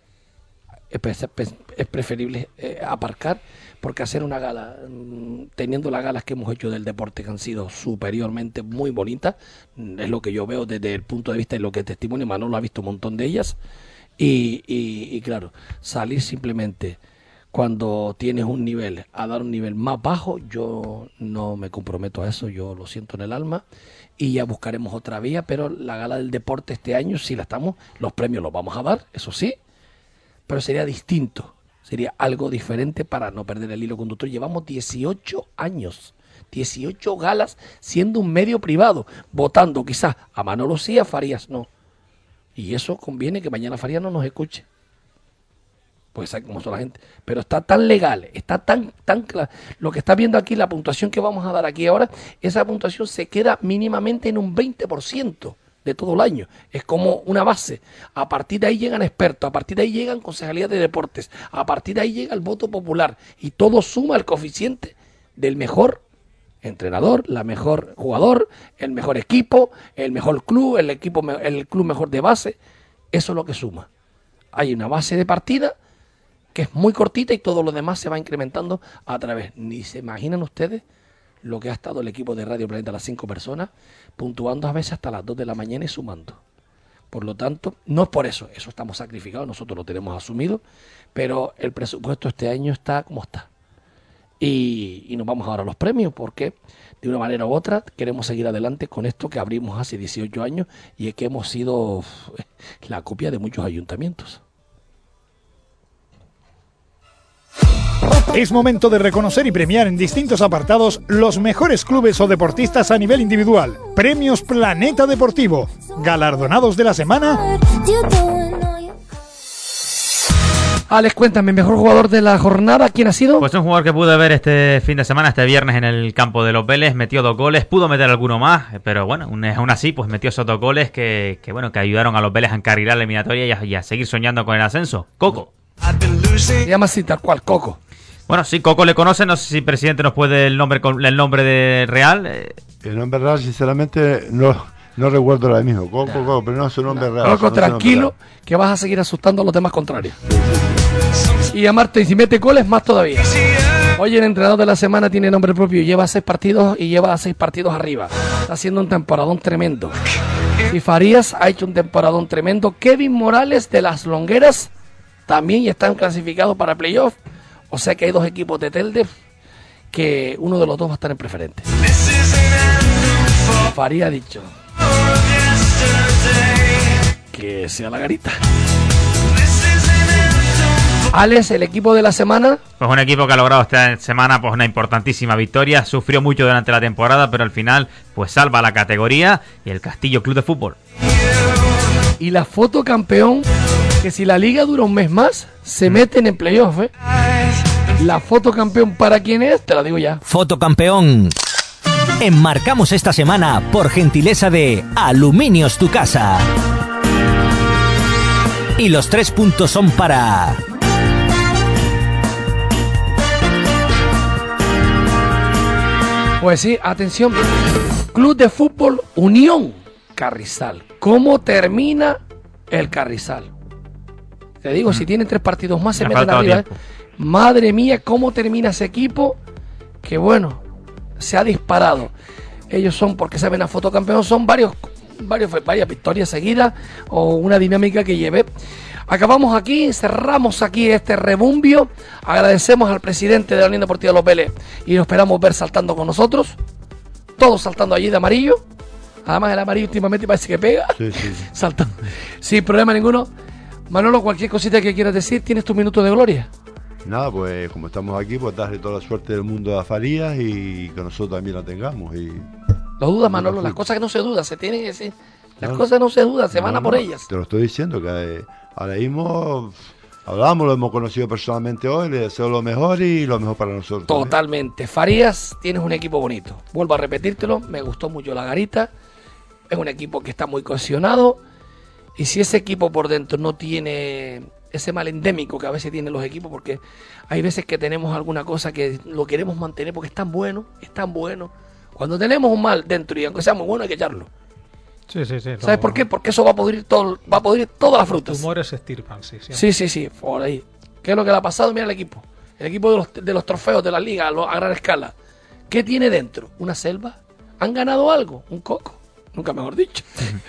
es preferible aparcar, porque hacer una gala, teniendo las galas que hemos hecho del deporte, que han sido superiormente muy bonitas, es lo que yo veo desde el punto de vista de lo que testimonio. Manolo ha visto un montón de ellas, y claro, salir simplemente cuando tienes un nivel a dar un nivel más bajo, yo no me comprometo a eso, yo lo siento en el alma, y ya buscaremos otra vía. Pero la gala del deporte este año sí la estamos, los premios los vamos a dar, eso sí, pero sería distinto, sería algo diferente para no perder el hilo conductor. Llevamos 18 años, 18 galas siendo un medio privado, votando quizás a Manolo sí, a Farías no, y eso conviene que mañana Farías no nos escuche, pues sabe cómo son la gente, pero está tan legal, está tan claro. Lo que está viendo aquí, la puntuación que vamos a dar aquí ahora, esa puntuación se queda mínimamente en un 20% de todo el año, es como una base. A partir de ahí llegan expertos, a partir de ahí llegan concejalías de deportes, a partir de ahí llega el voto popular, y todo suma el coeficiente del mejor entrenador, la mejor jugador, el mejor equipo, el mejor club, el club mejor de base. Eso es lo que suma. Hay una base de partida que es muy cortita y todo lo demás se va incrementando a través. Ni se imaginan ustedes lo que ha estado el equipo de Radio Planeta, las 5 personas, puntuando a veces hasta las 2 de la mañana y sumando. Por lo tanto, no es por eso estamos sacrificados, nosotros lo tenemos asumido, pero el presupuesto este año está como está. Y nos vamos ahora a los premios, porque de una manera u otra queremos seguir adelante con esto que abrimos hace 18 años y es que hemos sido la copia de muchos ayuntamientos. Es momento de reconocer y premiar en distintos apartados los mejores clubes o deportistas a nivel individual. Premios Planeta Deportivo. Galardonados de la semana. Alex, cuéntame, mejor jugador de la jornada, ¿quién ha sido? Pues un jugador que pude ver este fin de semana, este viernes en el campo de los Vélez, metió 2 goles, pudo meter alguno más, pero bueno, aún así pues metió esos 2 goles que ayudaron a los Vélez a encarrilar la eliminatoria y a seguir soñando con el ascenso. Coco. Se llama así tal cual, Coco. Bueno, sí, Coco le conoce, no sé si el presidente nos puede el nombre de real. El nombre real, sinceramente, no recuerdo ahora mismo. Coco, pero no es su nombre real. Coco, tranquilo, que vas a seguir asustando a los demás contrarios. Y a Marte, y si mete goles, más todavía. Hoy el entrenador de la semana tiene nombre propio, lleva 6 partidos y lleva 6 partidos arriba. Está haciendo un temporadón tremendo. Y Farías ha hecho un temporadón tremendo. Kevin Morales de las Longueras también están clasificados para playoff. O sea que hay 2 equipos de Telde que uno de los 2 va a estar en preferente. Farías ha dicho que sea la garita. Alex, el equipo de la semana. Pues un equipo que ha logrado esta semana pues una importantísima victoria. Sufrió mucho durante la temporada, pero al final pues salva la categoría, y el Castillo Club de Fútbol. Y la foto campeón, que si la liga dura un mes más, se meten en playoff, ¿eh? La foto campeón, ¿para quién es? Te la digo ya. Foto campeón. Enmarcamos esta semana por gentileza de Aluminios Tu Casa. Y los 3 puntos son para... Pues sí, atención. Club de Fútbol Unión Carrizal. ¿Cómo termina el Carrizal? Te digo, si tienen 3 partidos más se meten arriba, ¿eh? Madre mía, cómo termina ese equipo. Que bueno, se ha disparado. Ellos son, porque saben a foto campeón, son varias victorias seguidas o una dinámica que lleve. Acabamos aquí, cerramos aquí este rebumbio. Agradecemos al presidente de la Unión Deportiva Los Vélez y lo esperamos ver saltando con nosotros. Todos saltando allí de amarillo. Además el amarillo últimamente parece que pega. Sí. Saltando. Sin problema ninguno. Manolo, cualquier cosita que quieras decir, tienes tu minuto de gloria. Nada, pues como estamos aquí, pues darle toda la suerte del mundo a Farías y que nosotros también la tengamos. Y no dudas, Manolo, las cosas que no se dudan, se tienen que decir. Las cosas no se dudan, se van a por ellas. Te lo estoy diciendo, que ahora mismo hablamos, lo hemos conocido personalmente hoy, le deseo lo mejor y lo mejor para nosotros. Totalmente. Farías, tienes un equipo bonito. Vuelvo a repetírtelo, me gustó mucho la garita. Es un equipo que está muy cohesionado. Y si ese equipo por dentro no tiene ese mal endémico que a veces tienen los equipos, porque hay veces que tenemos alguna cosa que lo queremos mantener porque es tan bueno. Cuando tenemos un mal dentro y aunque sea muy bueno hay que echarlo. Sí. ¿Sabes por qué? Porque eso va a podrir todas las frutas. Los tumores se estirpan, sí. Sí, por ahí. ¿Qué es lo que le ha pasado? Mira el equipo de los trofeos de la liga a gran escala. ¿Qué tiene dentro? ¿Una selva? ¿Han ganado algo? ¿Un coco? Nunca mejor dicho.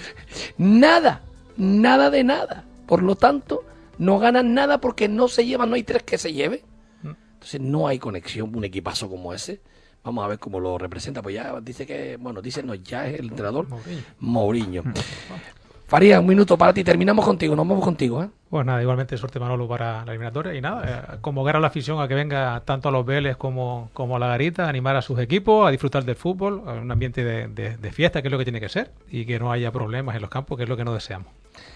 Nada de nada. Por lo tanto, no ganan nada porque no se llevan, no hay 3 que se lleven. Entonces no hay conexión, un equipazo como ese. Vamos a ver cómo lo representa. Pues ya dice que, ya es el entrenador Mourinho. Farías, un minuto para ti, terminamos contigo, nos vamos contigo, ¿eh? Pues nada, igualmente suerte, Manolo, para la eliminatoria. Y nada, convocar a la afición a que venga tanto a los Vélez como a la Garita, animar a sus equipos, a disfrutar del fútbol, un ambiente de fiesta, que es lo que tiene que ser, y que no haya problemas en los campos, que es lo que no deseamos.